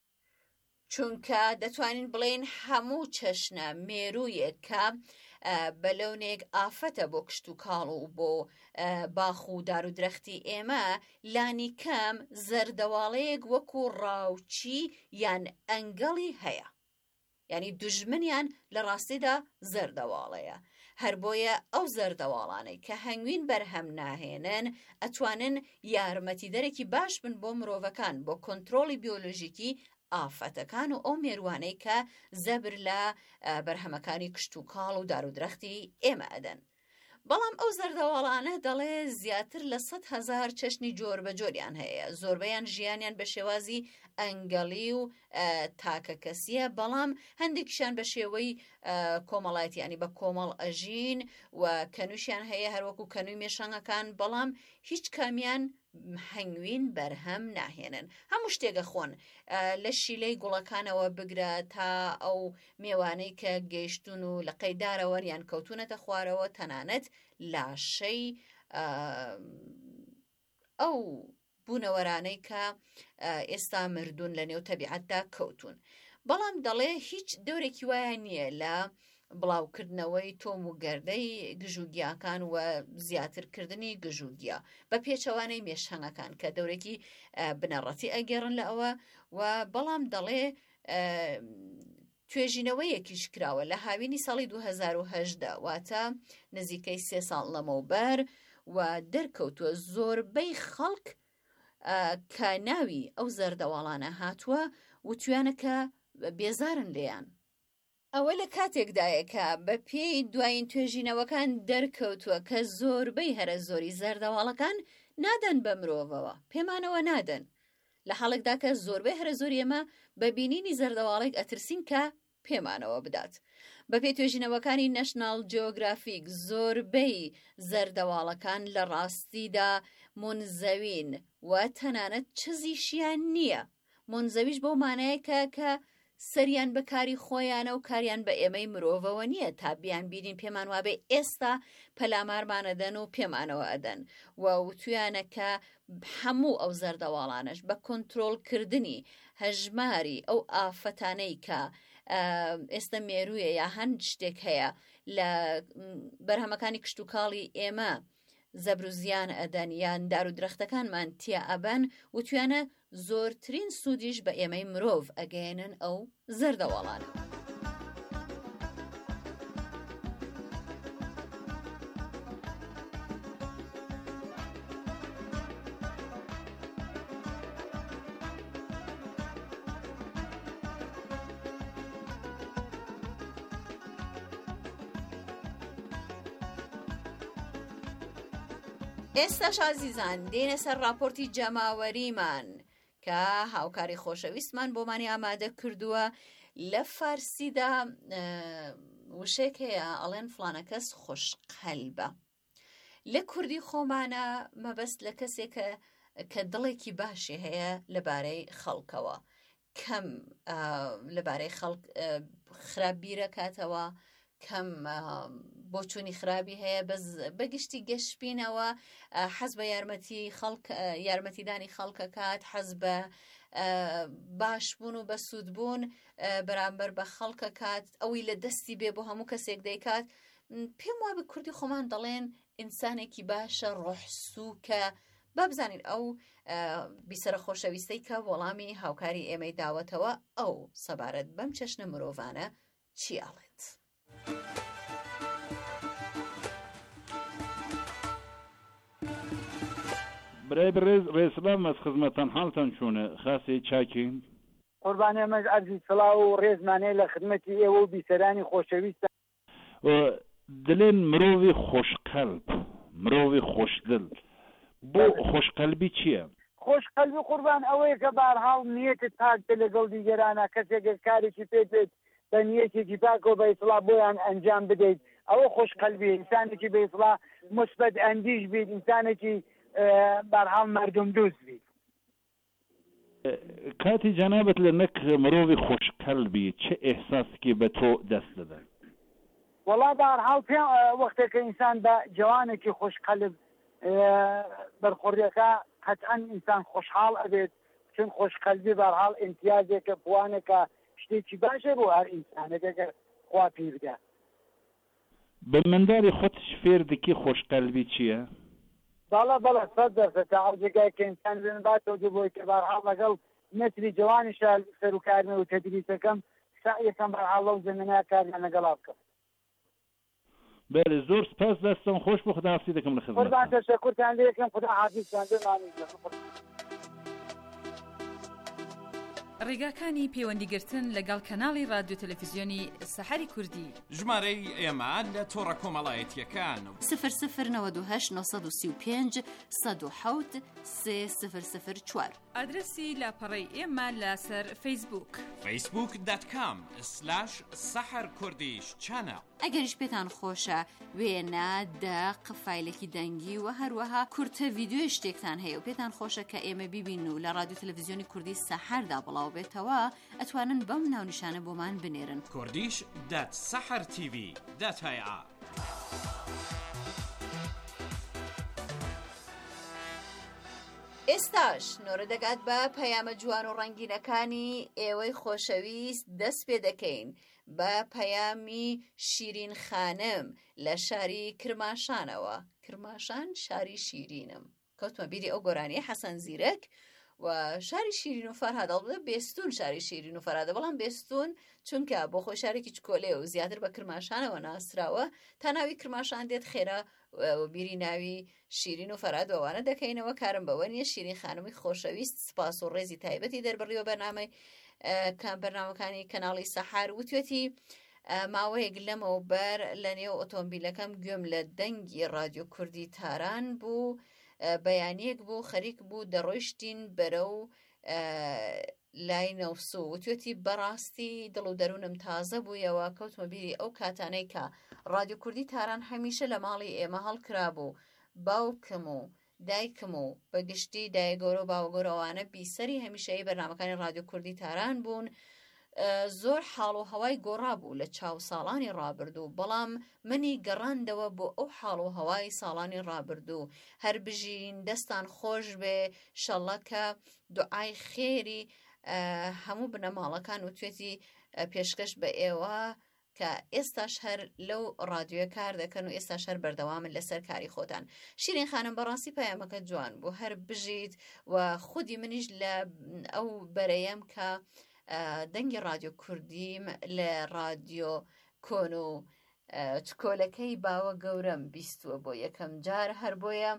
G: چونکە دەتوانین بڵێن هەموو چەشنە مێروویەک کە بەلەونێک ئافەتە بۆ کشت و کاڵ و بۆ باخ و دار و درەختی ئێمە، لانی کەم زەردەواڵەیەک وەکو ڕاوچی یان ئەنگەڵی هەیە، یعنی دوژمنیان لە ڕاستیدا زەردەواڵەیە. هەر بۆیە ئەو زەردەواڵانەی کە هەنگوین بەرهەم ناهێنن ئەتوانن یارمەتیدەرێکی باش بن بۆ مرۆڤەکان بۆ کۆنتڕۆڵی بیۆلۆژیکی ئافەتەکان و ئەو مێروانەی کە زەبر لە بەرهەمەکانی کشت و کاڵ و دار و درەختی ئێمە ئەدەن. بەڵام ئەو زەردەواڵانە دەڵێ زیاتر لە 100,000 چەشنی جۆر بە جۆریان هەیە، زۆربەیان ژیانیان بە شێوازی ئەنگەڵی و تاکە کەسیە، بەڵام هەندێکیشان بە شێوەی کۆمەڵایەتیانی بە کۆمەڵ ئەژین و کەنووشیان هەیە هەروەکو کەنووی مێشەنگەکان، بەڵام هیچ کامیان هەنگوین بەرهەم ناهێنن. هەموو شتێگە خۆن لە شیلەی گوڵەکانەوە بگرە تا ئەو میێوانەی کە گەیشتون و لە قەیدارەوەن یان کەوتونەتە خوارەوە، تەنانەت لاشەی ئەو بوونەوەرانەی کە ئێستا مردوون لە نێو تەبیعەتدا کەوتون. بەڵام دەڵێ هیچ دەورێکی وایە نییە لە بڵاوکردنەوەی تۆم و گەردەی گژوگیاکان و زیاترکردنی گژوگیا بە پێچەوانەی مێشهەنگەکان کە دەورێکی بنەڕەتی ئەگەڕن لە ئەوە. و بەڵام دەڵێ توێژینەوەیەکیش کراوە لە هاوینی ساڵی 2010 واتە نزیکەی 3 ساڵ لەمەوبەر و دەرکەوتووە زۆربەی خەڵک کە ناوی ئەو زەردەواڵانە هاتووە وتویانە کە بێزارن لێیان. ئەوە لە کاتێکدایە کە بە پێی دوایین توێژینەوەکان دەرکەوتووە کە زۆربەی هەرە زۆری زەردەواڵەکان نادەن بە مرۆڤەوە، پێمانەوە نادەن، لە حاڵێکدا کە زۆربەی هەرە زۆری ئێمە بە بینینی زەردەواڵێک ئەترسین کە پێمانەوە بدات. بە پێی توێژینەوەکانی نەشناڵ جیۆگرافیک زۆربەی زەردەواڵەکان لە ڕاستیدا مونزەوین و تەنانەت چزیشیان نییە. مونزەویش بەو مانایەکە کە سەریان بە کاری خۆیانە و کاریان بە ئێمەی مرۆڤەوە نییە تا بیان بینین پێمان وابێ ئێستا پەلامارمانەدەن و پێمانەوە ئەدەن. و وتویانە کە هەموو ئەو زەردەواڵانش بە کۆنتڕۆڵکردنی هەژماری ئەو ئافەتانەی کە ئێستا مێروویە یا هەند شتێک هەیە لە بەرهەمەکانی کشت و کاڵی ئێمە زەبر و زیان ئەدەن یان دار و درەختەکانمان تیا ئەبەن، وتویانە زۆرترین سوودیش بە ئێمەی مرۆڤ ئەگەێنن ئەو زەردەواڵانە. ئێستاش ئازیزان دێنە سەر راپۆرتی جەماوەریمان کە هاوکاری خۆشەویستمان بۆمانی ئامادە کردووە. لە فارسیدا وشێک هەیە ئەڵێن فلانە کەس خۆشقەلبە. لە کوردی خۆمانە مەبەست لە کەسێکە کە دڵێکی باشی هەیە لەبارەی خەڵکەوە، کەم لەبارەی خەڵک خراپ بیرەکاتەوە، کەم بۆچوونی خراپی هەیە، بەگشتی گەشتبینەوە حەز بە یارمەتیدانی خەڵکەکات، حەز بە باشبوون و بە سوودبوون بەرامبەر بە خەڵکەکات، ئەوی لە دەستی بێ بۆ هەموو کەسێک دەیکات. پێم وایە بە کوردی خۆمان دەڵێن ئینسانێکی باشە ڕۆحسووکە. با بزانین ئەو بیسەرە خۆشەویستەی کە وەڵامی هاوکاری ئێمەی داوەتەوە ئەو سەبارەت بەم چەشنە مرۆڤانە چی ئاڵێت؟
H: برای ڕێسلام ئەس خزمەتان حاڵتان چۆنە؟ خاسی چاکین
I: قوربان ئێمەش ئەرزی سڵاو و ڕێزمانەیە لە خدمەتی ئێوە و بیسەرانی خۆشەویستە.
H: دلێن مرۆڤی خۆشقەلب، مرۆڤی خۆشدڵ. بۆ خۆشقەلبی چییە؟
I: خۆشقەلبی قوربان ئەوەیە کە بەهەڵ نیەتت پاکتە لەگەڵ دیگەرانە، کەسێک کارێکی پێ بێت بە نیەتێکی پاکەوە بە ئیسڵا بۆیان ئەنجام بدەیت، ئەوە خۆشقەلبی. ئینسانێکی بە ئیسڵا مثبت ئەندیش بیت، ئینسانێکی بەرهەڵ مردم دۆست بیت.
H: کاتی جەنابەت لە نەک مرۆڤی خۆشقەلبی چه ئێحساسێکی بە تۆ دەست دەدەن؟
I: وەڵا بەهەڵ پێ وەختێکە ئینسان بە جوانێکی خۆشقەلب بەرخۆردەکە قەتعەن ئینسان خۆشحاڵ ئەبێت، چون خۆشقەلبی بەرحاڵ ئیمتیازێکە بوانێکە شتێکی باشە بۆ هەر ئینسانێکەکە خوا پێی بدە.
H: بە منداڵی خۆتش فێر دەکی خۆشقەلبی چییە؟
I: بەڵە 100% تا ئەوجێگای کە ئینسان بێن باتەوە بۆی کە بەرحاڵ لەگەڵ نەتری جوانیشە سەرۆکارمە و تەدریسەکەم سعیەکەم بەرحاڵ لەو زەمینەیە کاریان لەگەڵا بکەم.
H: بله زۆر سپاس، دەستم خۆش بۆ خوداحافیزی دەکەم لە خزمەتتان.
I: قوربان تەشەکورتان لێ یەکەم، خوداحافیزتان بێمانی.
J: ڕێگاکانی پەیوەندیگرتن لەگەڵ کەناڵی رادیۆ تەلەڤیزیۆنی سەحەری کوردی.
D: ژمارەی ئێمە لە تۆڕە کۆمەڵایەتیەکان
A: 0098 935 107 3004.
J: ئادرسی لاپەڕەی ئێمە لەسەر فەیسبوک
D: facebook.com/saharkurdish-channel.
A: ئەگەریش پێتان خۆشە وێنە دەق فایلێکی دەنگی و هەروەها کورتە ڤیدیۆی شتێکتان هەیە و پێتان خۆشە کە ئێمە بیبین و لە رادیۆ تەلەڤیزیۆنی کوردی سەحەردا بڵاو بێتەوە، ئەتوانن بەم ناونیشانە بۆمان بنێرن:
D: kurdish.sahartv.ir.
G: ئێستاش نۆرە دەگات بە پەیامە جوان و ڕەنگینەکانی ئێوەی خۆشەویست دەست پێ دەکەین بە پەیامی شیرین خانم لە شاری کرماشانەوە. کرماشان شاری شیرینم، کەوتمە بیری ئەو گۆرانی حەسەن زیرەک و شاری شیرین و فەرهاد. ئەڵبێ بێستون شاری شیرین و فەرهادە، بەڵام بێستون چونکە بۆ خۆی شارێکی چکۆلێ و زیاتر بە کرماشانەوە ناسراوە، تا ناوی کرماشان دێت خێرا و بیری ناوی شیرین و فەرهاد ئەوانە دەکەینەوە. کارم بەوە نییە. شیرین خانمی خۆشەویست سپاس و ڕێزی تایبەتی دەربڕیوە بەنامەی بەرنامەکانی کەناڵی سەحار. وتوێتی ماوەیەک لەمەوە بەر لە نێو ئۆتۆمبیلەکەم گوێم لە دەنگی رادیۆ کوردی تاران بوو، بەیانیەک بوو، خەریک بوو، دەڕۆیشتین بەرەو لای نەوسوو. وتوێتی بەڕاستی دڵ و دەروونم تازە بوویەوە، کەوتمە بیری ئەو کاتانەی کە رادیۆ کوردی تاران هەمیشە لە ماڵی ئێمە هەڵکرا بوو. باوکم و دایکم و بەگشتی دایگۆرە و باوەگۆرەوانە بیسەری هەمیشەیی بەرنامەکانی رادیۆ کوردی تاران بوون. زۆر حاڵ و هەوای گۆڕا بوو لە چاو ساڵانی ڕابردوو، بەڵام منی گەڕاندەوە بۆ ئەو حاڵ و هەوای ساڵانی ڕابردوو. هەر بژین دەستان خۆش بێ، شەڵە کە دوعای خێری هەموو بنەماڵەکان و توێتی پێشکەش بە ئێوە کە ئێستاش هەر لەو رادیۆ کار دەکەن و ئێستاش هەر بەردەوامن لەسەر کاری خۆتان. شیرین خانم بەڕاستی پەیامەکە جوان بوو، هەر بژیت و خودی منیش لە ئەو بەرەیەم کە دەنگی رادیۆ کوردیم لە رادیۆ کۆن و چکۆلەکەی باوە گەورەم بیستووە بۆ یەکەم جار، هەر بۆیە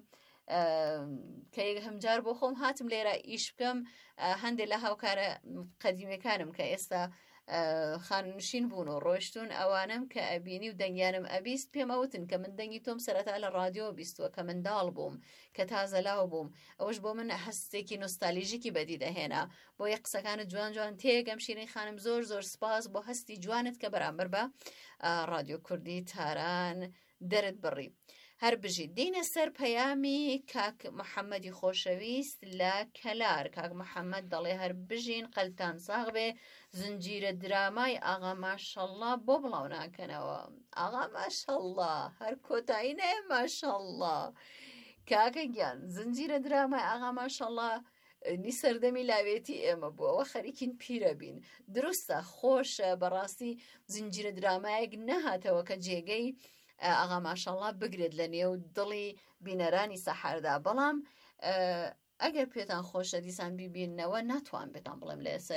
G: کە یەک هەمجار بۆ خۆم هاتم لێرە ئیش بکەم هەندێک لە هاوکارە قەدیمەکانم کە ئێستا خانوشین بوون و ڕۆشتون ئەوانم کە ئەبینی و دەنگیانم ئەبیست پێم ئەوتن کە من دەنگی تۆم سەرەتا لە ڕادیۆ بیستووە کە منداڵ بووم کە تازە لاو بووم ئەوەش بۆ من هەستێکی نۆستالیژیکی بەدی دەهێنا بۆ یە قسەکانت جوان جوان تێگەم شیرین خانم زۆر زۆر سپاس بۆ هەستی جوانت کە بەرامبەر بە ڕادیۆ کوردی تاران دەرت بڕی هەر بژیت دینە سەر پەیامی کاک محەممەدی خۆشەویست لە کەلار کاک محەممەد دەڵێ هەر بژین قەلتان ساغ بێ زنجیرە درامای ئاغا ماشەڵڵا بۆ بڵاو ناکەنەوە ئاغا ماشەڵڵا هەر کۆتایی نەیە ماشەڵڵا کاکە گیان زنجیرە درامای ئاغا ماشەڵڵا نی سەردەمی لاوێتی ئێمە بوو ئەوە خەریکین پیرە بین دروستە خۆشە بەڕاستی زنجیرە درامایەک نەهاتەوە کە جێگەی ئاغا ماشەڵڵا بگرێت لە نێو دڵی بینەرانی سەحاردا بەڵام ئەگەر پێتان خۆشە دیسان بیبینەوە ناتوان بێتان بڵێم لەسەر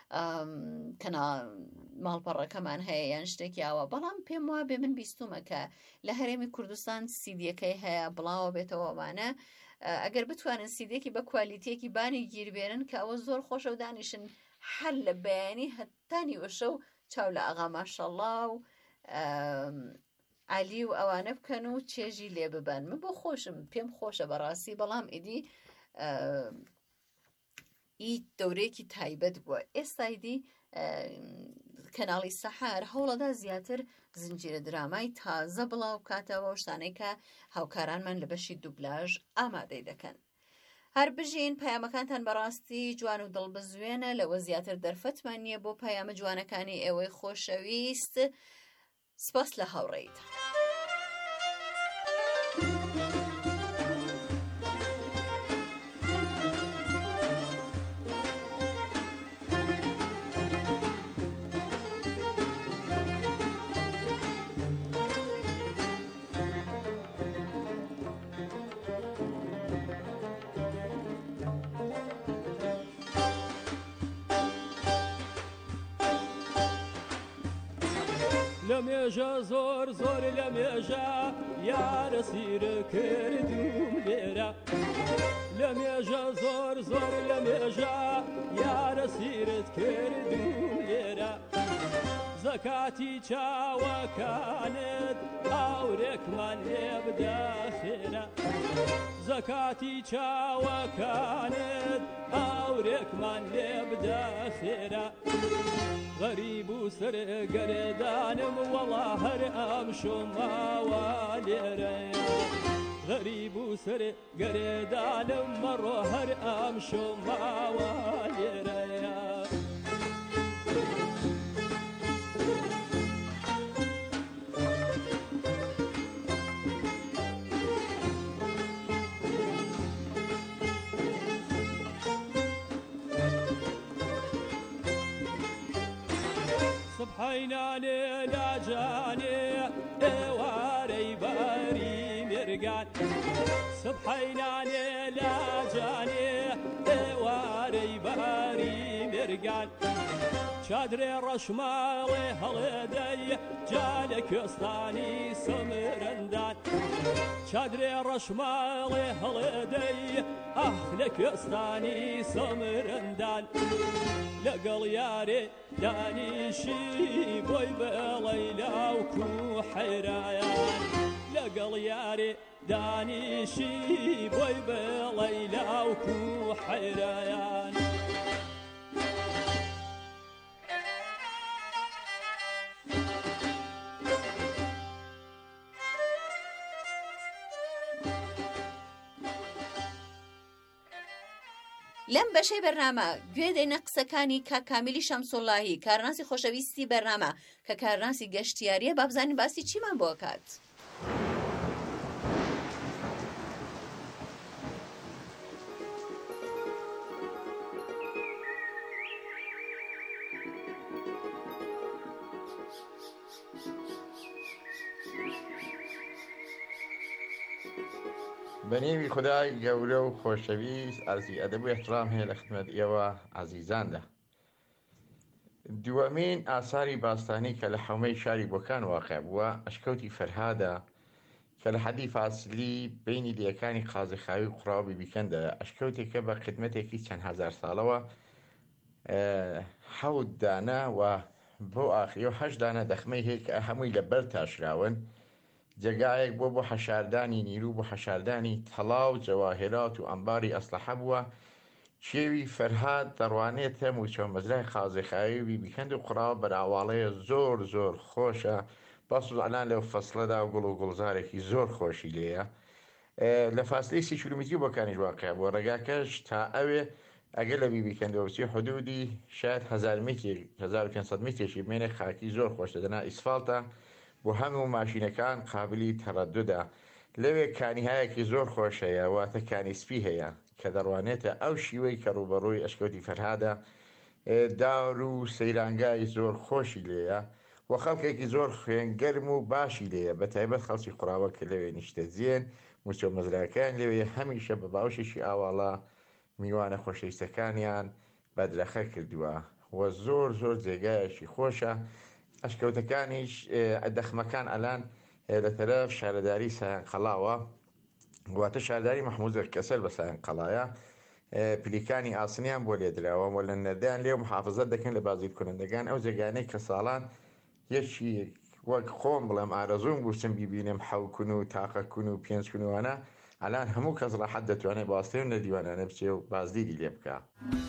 G: ماڵپەڕەکەمان هەیە یان شتێکی ئاوە بەڵام پێم وا بێ من بیستومە کە لە هەرێمی کوردستان سیدیەکەی هەیە بڵاوە بێتەوەمانە ئەگەر بتوانن سیدێکی بە کوالیتیەکی بانی گیربێنن کە ئەوە زۆر خۆشە و دانیشن هەر لە بەیانی هەتانی وەشە و چاو لە ئاغا ماشەڵڵا و علی و ئەوانە بکەن و چێژی لێ ببەن من بۆ خۆشم پێم خۆشە بەڕاستی بەڵام ئیدی ئیت دەورێکی تایبەت بووە ئێستایدی کەناڵی سەحار هەوڵەدا زیاتر زنجیرە درامای تازە بڵاو بکاتەوە شتانەی کە هاوکارانمان لە بەشی دوبلاژ ئامادەی دەکەن هەر بژین پەیامەکانتان بەڕاستی جوان و دڵبەزوێنە لەوە زیاتر دەرفەتمان نییە بۆ پەیامە جوانەکانی ئێوەی خۆشەویست سپاس لە هاوڕێیت
B: لەمێژە زۆر زۆر لەمێژە یارە سیرە کردوم لێرە لەمێژە زۆر زۆر لەمێژە یارە سیرت کردوم لێرە زەکاتی چاوەکانت ئاورێکمان لێ بدە خێرە زەکاتی چاوەکانت ئاورێکمان لێ بدە خێرە غەریب و سەرگەردانم وەڵا هەر ئەم شۆماوە لێرەیە غەریب و سەرگەردانم مەڕۆ هەر ئەم شۆماوە لێرەیە سبحەینانێ لاجانێ ئێوارەی بەری مێرگان سبحەینانێ لاجانێ ئێوارەی بەری مێرگان چادرێ ڕەشماڵێ هەڵێدەی جا لە کوێستانی سەمرەندان چادرێ ڕەشماڵێ هەڵێدەی ئەح لە کوێستانی سەمرەندان لەگەڵ یارێ دانیشی بۆی بەڵەی لاوکو حەیرایان لەگەڵ یارێ دانیشی بۆی بەڵەی لاوکو حەیرایان
G: لەم بەشەی بەرنامە گوێ دێنە قسەکانی کاکامیلی شەمسوڵاهی کارناسی خۆشەویستی بەرنامە کە کارناسی گەشتیاریە با بزانین باسی چیمان بۆ کات.
K: بەنێوی خدای گەورە و خۆشەویست ئەرزی ئەدەب و احترام هەیە لە خدمەت ئێوە عەزیزاندا. دووەمین ئاساری باستانی کە لە حەومەی شاری بۆکان واقع بووە ئەشکەوتی فەرهادە کە لە حەدی فاسلی بینی دیەکانی قازیخاوی و قوڕاوی بیکەندە ئەشکەوتێکە بە خدمەتێکی چەند هەزار ساڵەوە 7 دانە و بۆ ئاخریەوە 8 دانە دەخمەی هەیە کە هەمووی لە بەر تاشراون جێگایەک بۆ حەشاردانی نیرو بۆ حەشاردانی تەڵاو جەواهرات و ئەمباری ئەسلحە بووە کێوی فەرهاد دەڕوانێت هەم و چۆمەزرای قازیخاوی بیکەند و قوڕاوە بەراواڵەیە زۆر زۆر خۆشە بەسوود ئەلان لەو فەسڵەدا و گوڵ و گوڵزارێکی زۆر خۆشی لێیە لە فاصلەی 30 کیلومتری بۆکانی واقع بۆ ڕێگاکەش تا ئەوێ ئەگەر لە بیکەندەوەچی حدودی شاید 1500 مترێکی بمێنێ خاکی زۆر خۆش دەدەنا ئیسفالتە بۆ هەموو ماشینەکان قابلی تەڕەدودا لەوێ کانیهایەکی زۆر خۆش هەیە واتە کانی سپی هەیە کە دەڕوانێتە ئەو شیوەی کە ڕوبەڕووی ئەشکەوتی فەرهادە داور و سەیرانگای زۆر خۆشی لێیە و خەڵکێکی زۆر خوێنگەرم و باشی لێیە بە تایبەت خەڵکی قوڕاوە کە لەوێ نیشتە جێن موچۆ مەزراکان لەوێ هەمیشە بە باوشێکی ئاواڵە میوانە خۆشەویستەکانیان بەدرەخە کردووە و زۆر زۆر جێگایەکی خۆشە ئەشکەوتەکانیش دەخمەکان ئەلان لە تەرەف شارەداری سایان قەڵاوە واتە شارداری مەحموودە کەسەر بە سایان قەڵایە پلیکانی ئاسنیان بۆ لێدراوە و لە نەردیان لێو محافظەت دەکەن لە بازیت کنندگان ئەو جێگانەی کە ساڵان یەکی وەک خۆم بڵێم ئارەزوم بووسم بیبینم حەوکن و تاقەکن و پێنجکنوانە ئەلان هەموو کەس ڕاحەت دەتوانێت باستێ و نەدیوانانە بچێ و بازدیری لێ بکە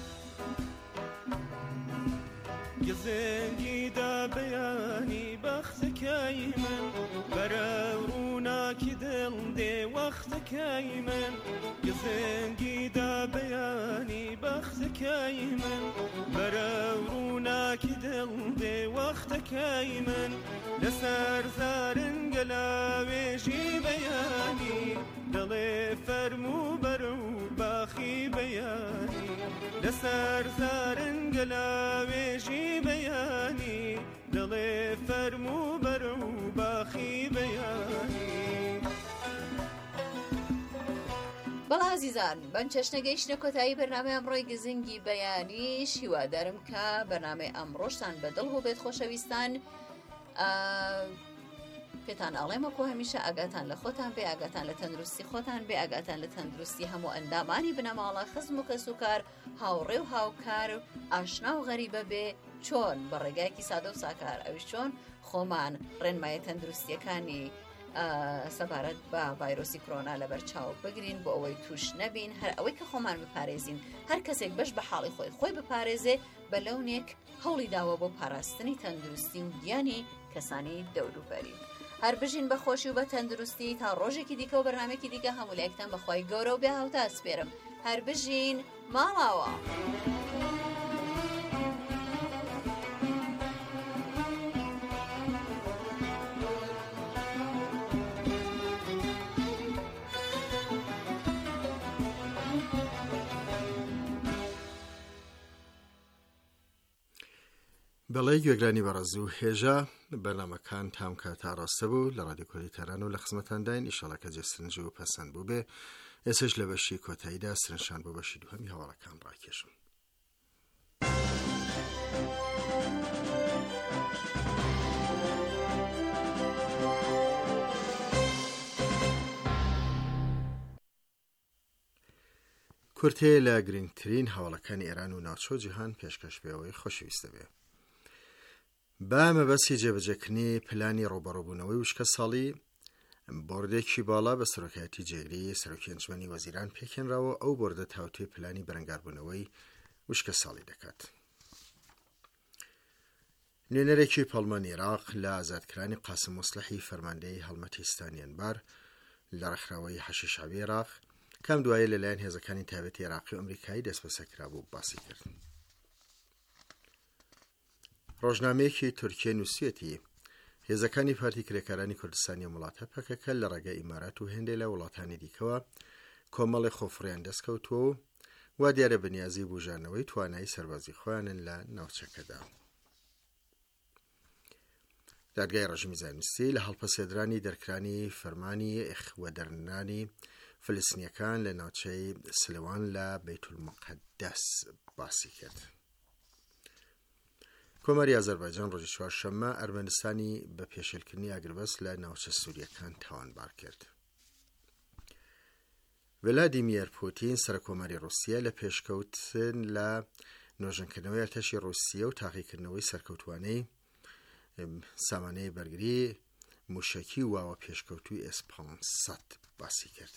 B: گزنگیدا بەیانی بەختەکەی من بەرە ڕووناکی دڵ دێ وەختەکەی من گزنگیدا بەیانی بەختەکەی من بەرە ڕووناکی دڵ دێ وەختەکەی من لەسەر زارنگە لاوێژی بەیانی دڵێ فەرموو بەرە و باخی بەیانی لەسەر زارنگە لاوێژی بەیانی دڵێ فەرموو بەرە و باخی بەیانی
G: بەڵا عزیزان بەم چەشنە گەیشتنە کۆتایی بەرنامەی ئەمڕۆی گزنگی بەیانی هیوادارم کە بەرنامەی ئەمڕۆشتان بەدڵ بۆ بێت خۆشەویستان پێتان ئاڵێمەکۆ هەمیشە ئاگاتان لە خۆتان بێ ئاگاتان لە تەندروستی خۆتان بێ ئاگاتان لە تەندروستی هەموو ئەندامانی بنەماڵە خزم و کەس و کار هاوڕێ و هاوکار و ئاشنا و غەریبە بێ چۆن بە ڕێگایەکی سادە و ساکار ئەوش چۆن خۆمان ڕێنمایە تەندروستیەکانی سەبارەت بە ڤایرۆسی کۆرۆنا لەبەر چاو بگرین بۆ ئەوەی توش نەبین هەر ئەوەی کە خۆمان بپارێزین هەر کەسێک بەش بە حاڵی خۆی بپارێزێ بە لەونێک هەوڵی داوە بۆ پاراستنی تەندروستی و گیانی کەسانی دەوروبەری هەر بژین بە خۆشی و بە تەندروستی تا ڕۆژێکی دیکە و بەرنامێکی دیکە هەمولایەکتان بەخوای گەورە و بێ هاوتا سپێرم هەر بژین ماڵاوە
C: بەڵێ گوێگرانی بەڕێزوو هێژە بەرنامەکان تام کاتا ڕاستە بوو لە ڕادیۆ کوردی تەران و لە خزمەتانداین ئیشەڵا کە جێسرنج و پەسەند بوو بێ ئێسش لە بەشی کۆتاییدا سرنجشان بۆ بەشی دووهەمی هەواڵەکان ڕاکێشم. کورتێ لە گرنگترین هەواڵەکانی ئێران و ناوچۆ جیهان پێشکەش پێوەی خۆشەویستە بێ. با مەبەستی جێبەجێکردنی پلانی ڕۆبەڕۆبوونەوەی وشکە ساڵی بۆردێکی باڵا بە سەرۆکایەتی جێگری سەرۆکی ئەنجومەنی وەزیران پێکێنراوە ئەو بۆردە تاوتوێ پلانی بەرەنگاربوونەوەی وشکە ساڵی دەکات. نوێنەرێکی پەڵمانی عێراق لە ئازادکرانی قاسم مۆسلحی فەرماندەی هەڵمەتی ستانیەنبار لە ڕێکخراوەی حەشیشاوی عێراق کام دوایە لەلایەن هێزەکانی تایبەتی عێراقی و ئەمریکایی دەست بەسەرکرا بوو باسی کرد. ڕۆژنامەیەکی تورکیە نووسێتی هێزەکانی پارتی کرێکارانی کوردستانی وڵاتە پەکەکە لە ڕێگای ئیمارات و هێندێک لە وڵاتانی دیکەوە کۆمەڵی خۆفڕیان دەستکەوتووە و وا دیارە بەنیازی بوژانەوەی توانایی سەربازی خۆیانن لە ناوچەکەدا. دادگای ڕژیمی زانستی لە هەڵپەسێدرانی دەرکرانی فەرمانی ئیخوەدەرنانی فلسطینیەکان لە ناوچەی سلێوان لە بەیتولمەقدەس باسی کرد. کۆماری ئازەربایجان ڕۆژی چوارشەممە ئەرمەنستانی بە پێشێلکردنی ئاگربەست لە ناوچە سووریەکان تاوانبار کرد. ڤلادیمیر پوتین سەرکۆماری رووسیا لە پێشکەوتن لە نۆژەنکردنەوەی ئەرتەشی رووسیا و تاقیکردنەوەی سەرکەوتوانەی سامانەی بەرگری موشکی واوە پێشکەوتوی S-500 باسی کرد.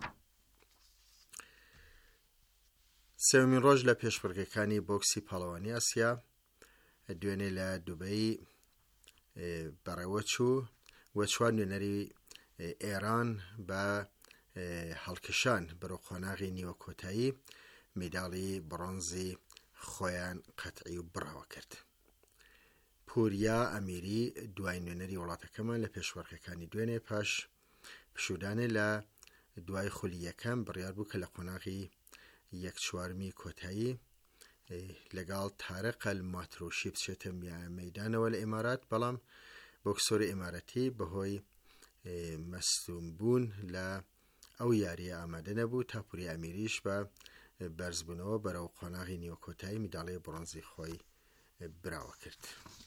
C: سێوەمین ڕۆژ لە پێشبڕکێکانی بۆکسی پاڵەوانی ئاسیا دوێنێ لە دوبەی بەڕێوە چوو و چوار نوێنەری ئێران بە هەڵکشان بەرەو قۆناغی نیوە کۆتایی مێداڵی بڕۆنزی خۆیان قەتعی و بڕاوە کرد. پوریا ئەمیری دوای نوێنەری وڵاتەکەمان لە پێشوەرکەکانی دوێنێ پاش پشودانێ لە دوای خولیەکەم بڕیار بوو کە لە قۆناغی یەک چوارمی کۆتایی لەگەڵ تارەقە ماترۆشی بچێتە مەیدانەوە لە ئێمارات، بەڵام بۆکسۆری ئێمارەتی بەهۆی مەستومبوون لە ئەو یاریە ئامادە نەبوو تا پوری ئەمیریش بە بەرزبوونەوە بەرەو قۆناغی نیوە کۆتایی میداڵی بڕۆنزی خۆی براوە کرد.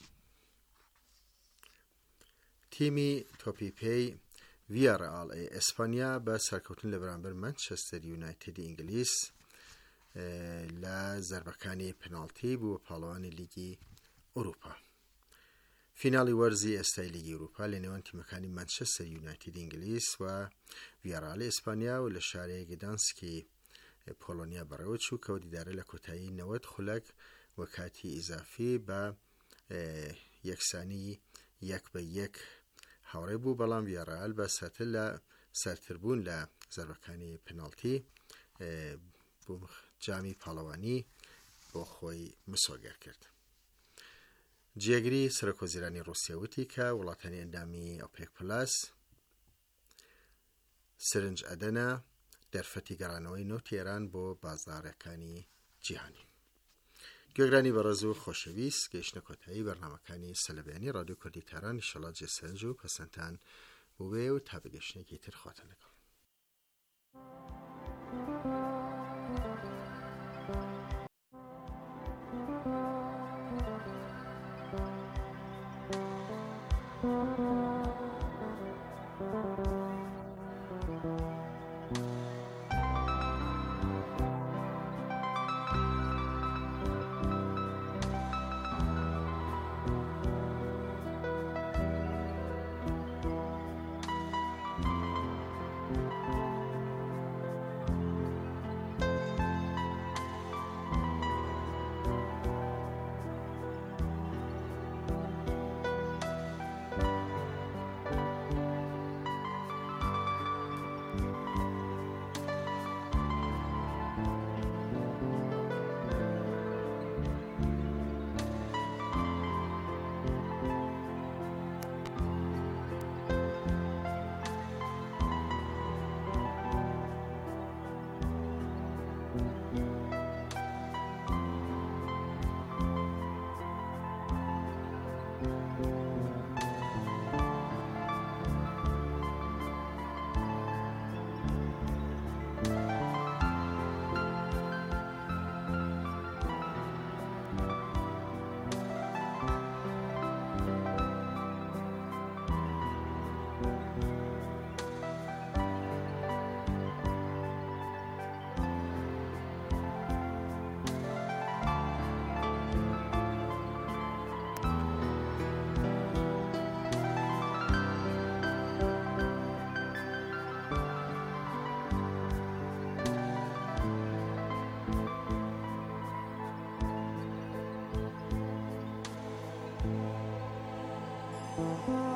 C: تیمی تۆپیپەی VRL ئیسپانیا بە سەرکەوتن لە بەرامبەر مانچەستەر یونایتدی ئینگلیس لە زەربەکانی پناڵتی بوو بە پاڵەوانی لیگی ئەوروپا. فیناڵی وەرزی ئێستای لیگی ئەوروپا لە نێوان تیمەکانی مانچەستەر یونایتدی ئینگلیس و VRL ئیسپانیا و لە شارەیە گدانسکی پۆلۆنیا بەڕێوە چوو کە دیدارە لە کۆتایی 90 خولەک و کاتی ئیزافی بە یەکسانی 1-1 هاوڕێ بوو، بەڵام VRL بە سەتر لە سەرتربوون لە زەربەکانی پناڵتی بۆ جامی پاڵەوانی بۆ خۆی مسۆگەر کرد. جێگری سەرۆکوەزیرانی رووسیا وتی کە وڵاتانی ئەندامی ئۆپێک پلاس سرنج ئەدەنە دەرفەتی گەڕانەوەی نەوتی ئێران بۆ بازاڕەکانی جیهانی. گوێگرانی بەڕێز و خۆشەویست، گەیشتنە کۆتایی بەرنامەکانی سەلەبیانی ڕادیۆ کوردی تاران. ئینشەڵا جێسەرنج و پەسەندتان بوێ و تا بەگەشتنێکی تر خواتە لەگەڵ.
L: Thank you.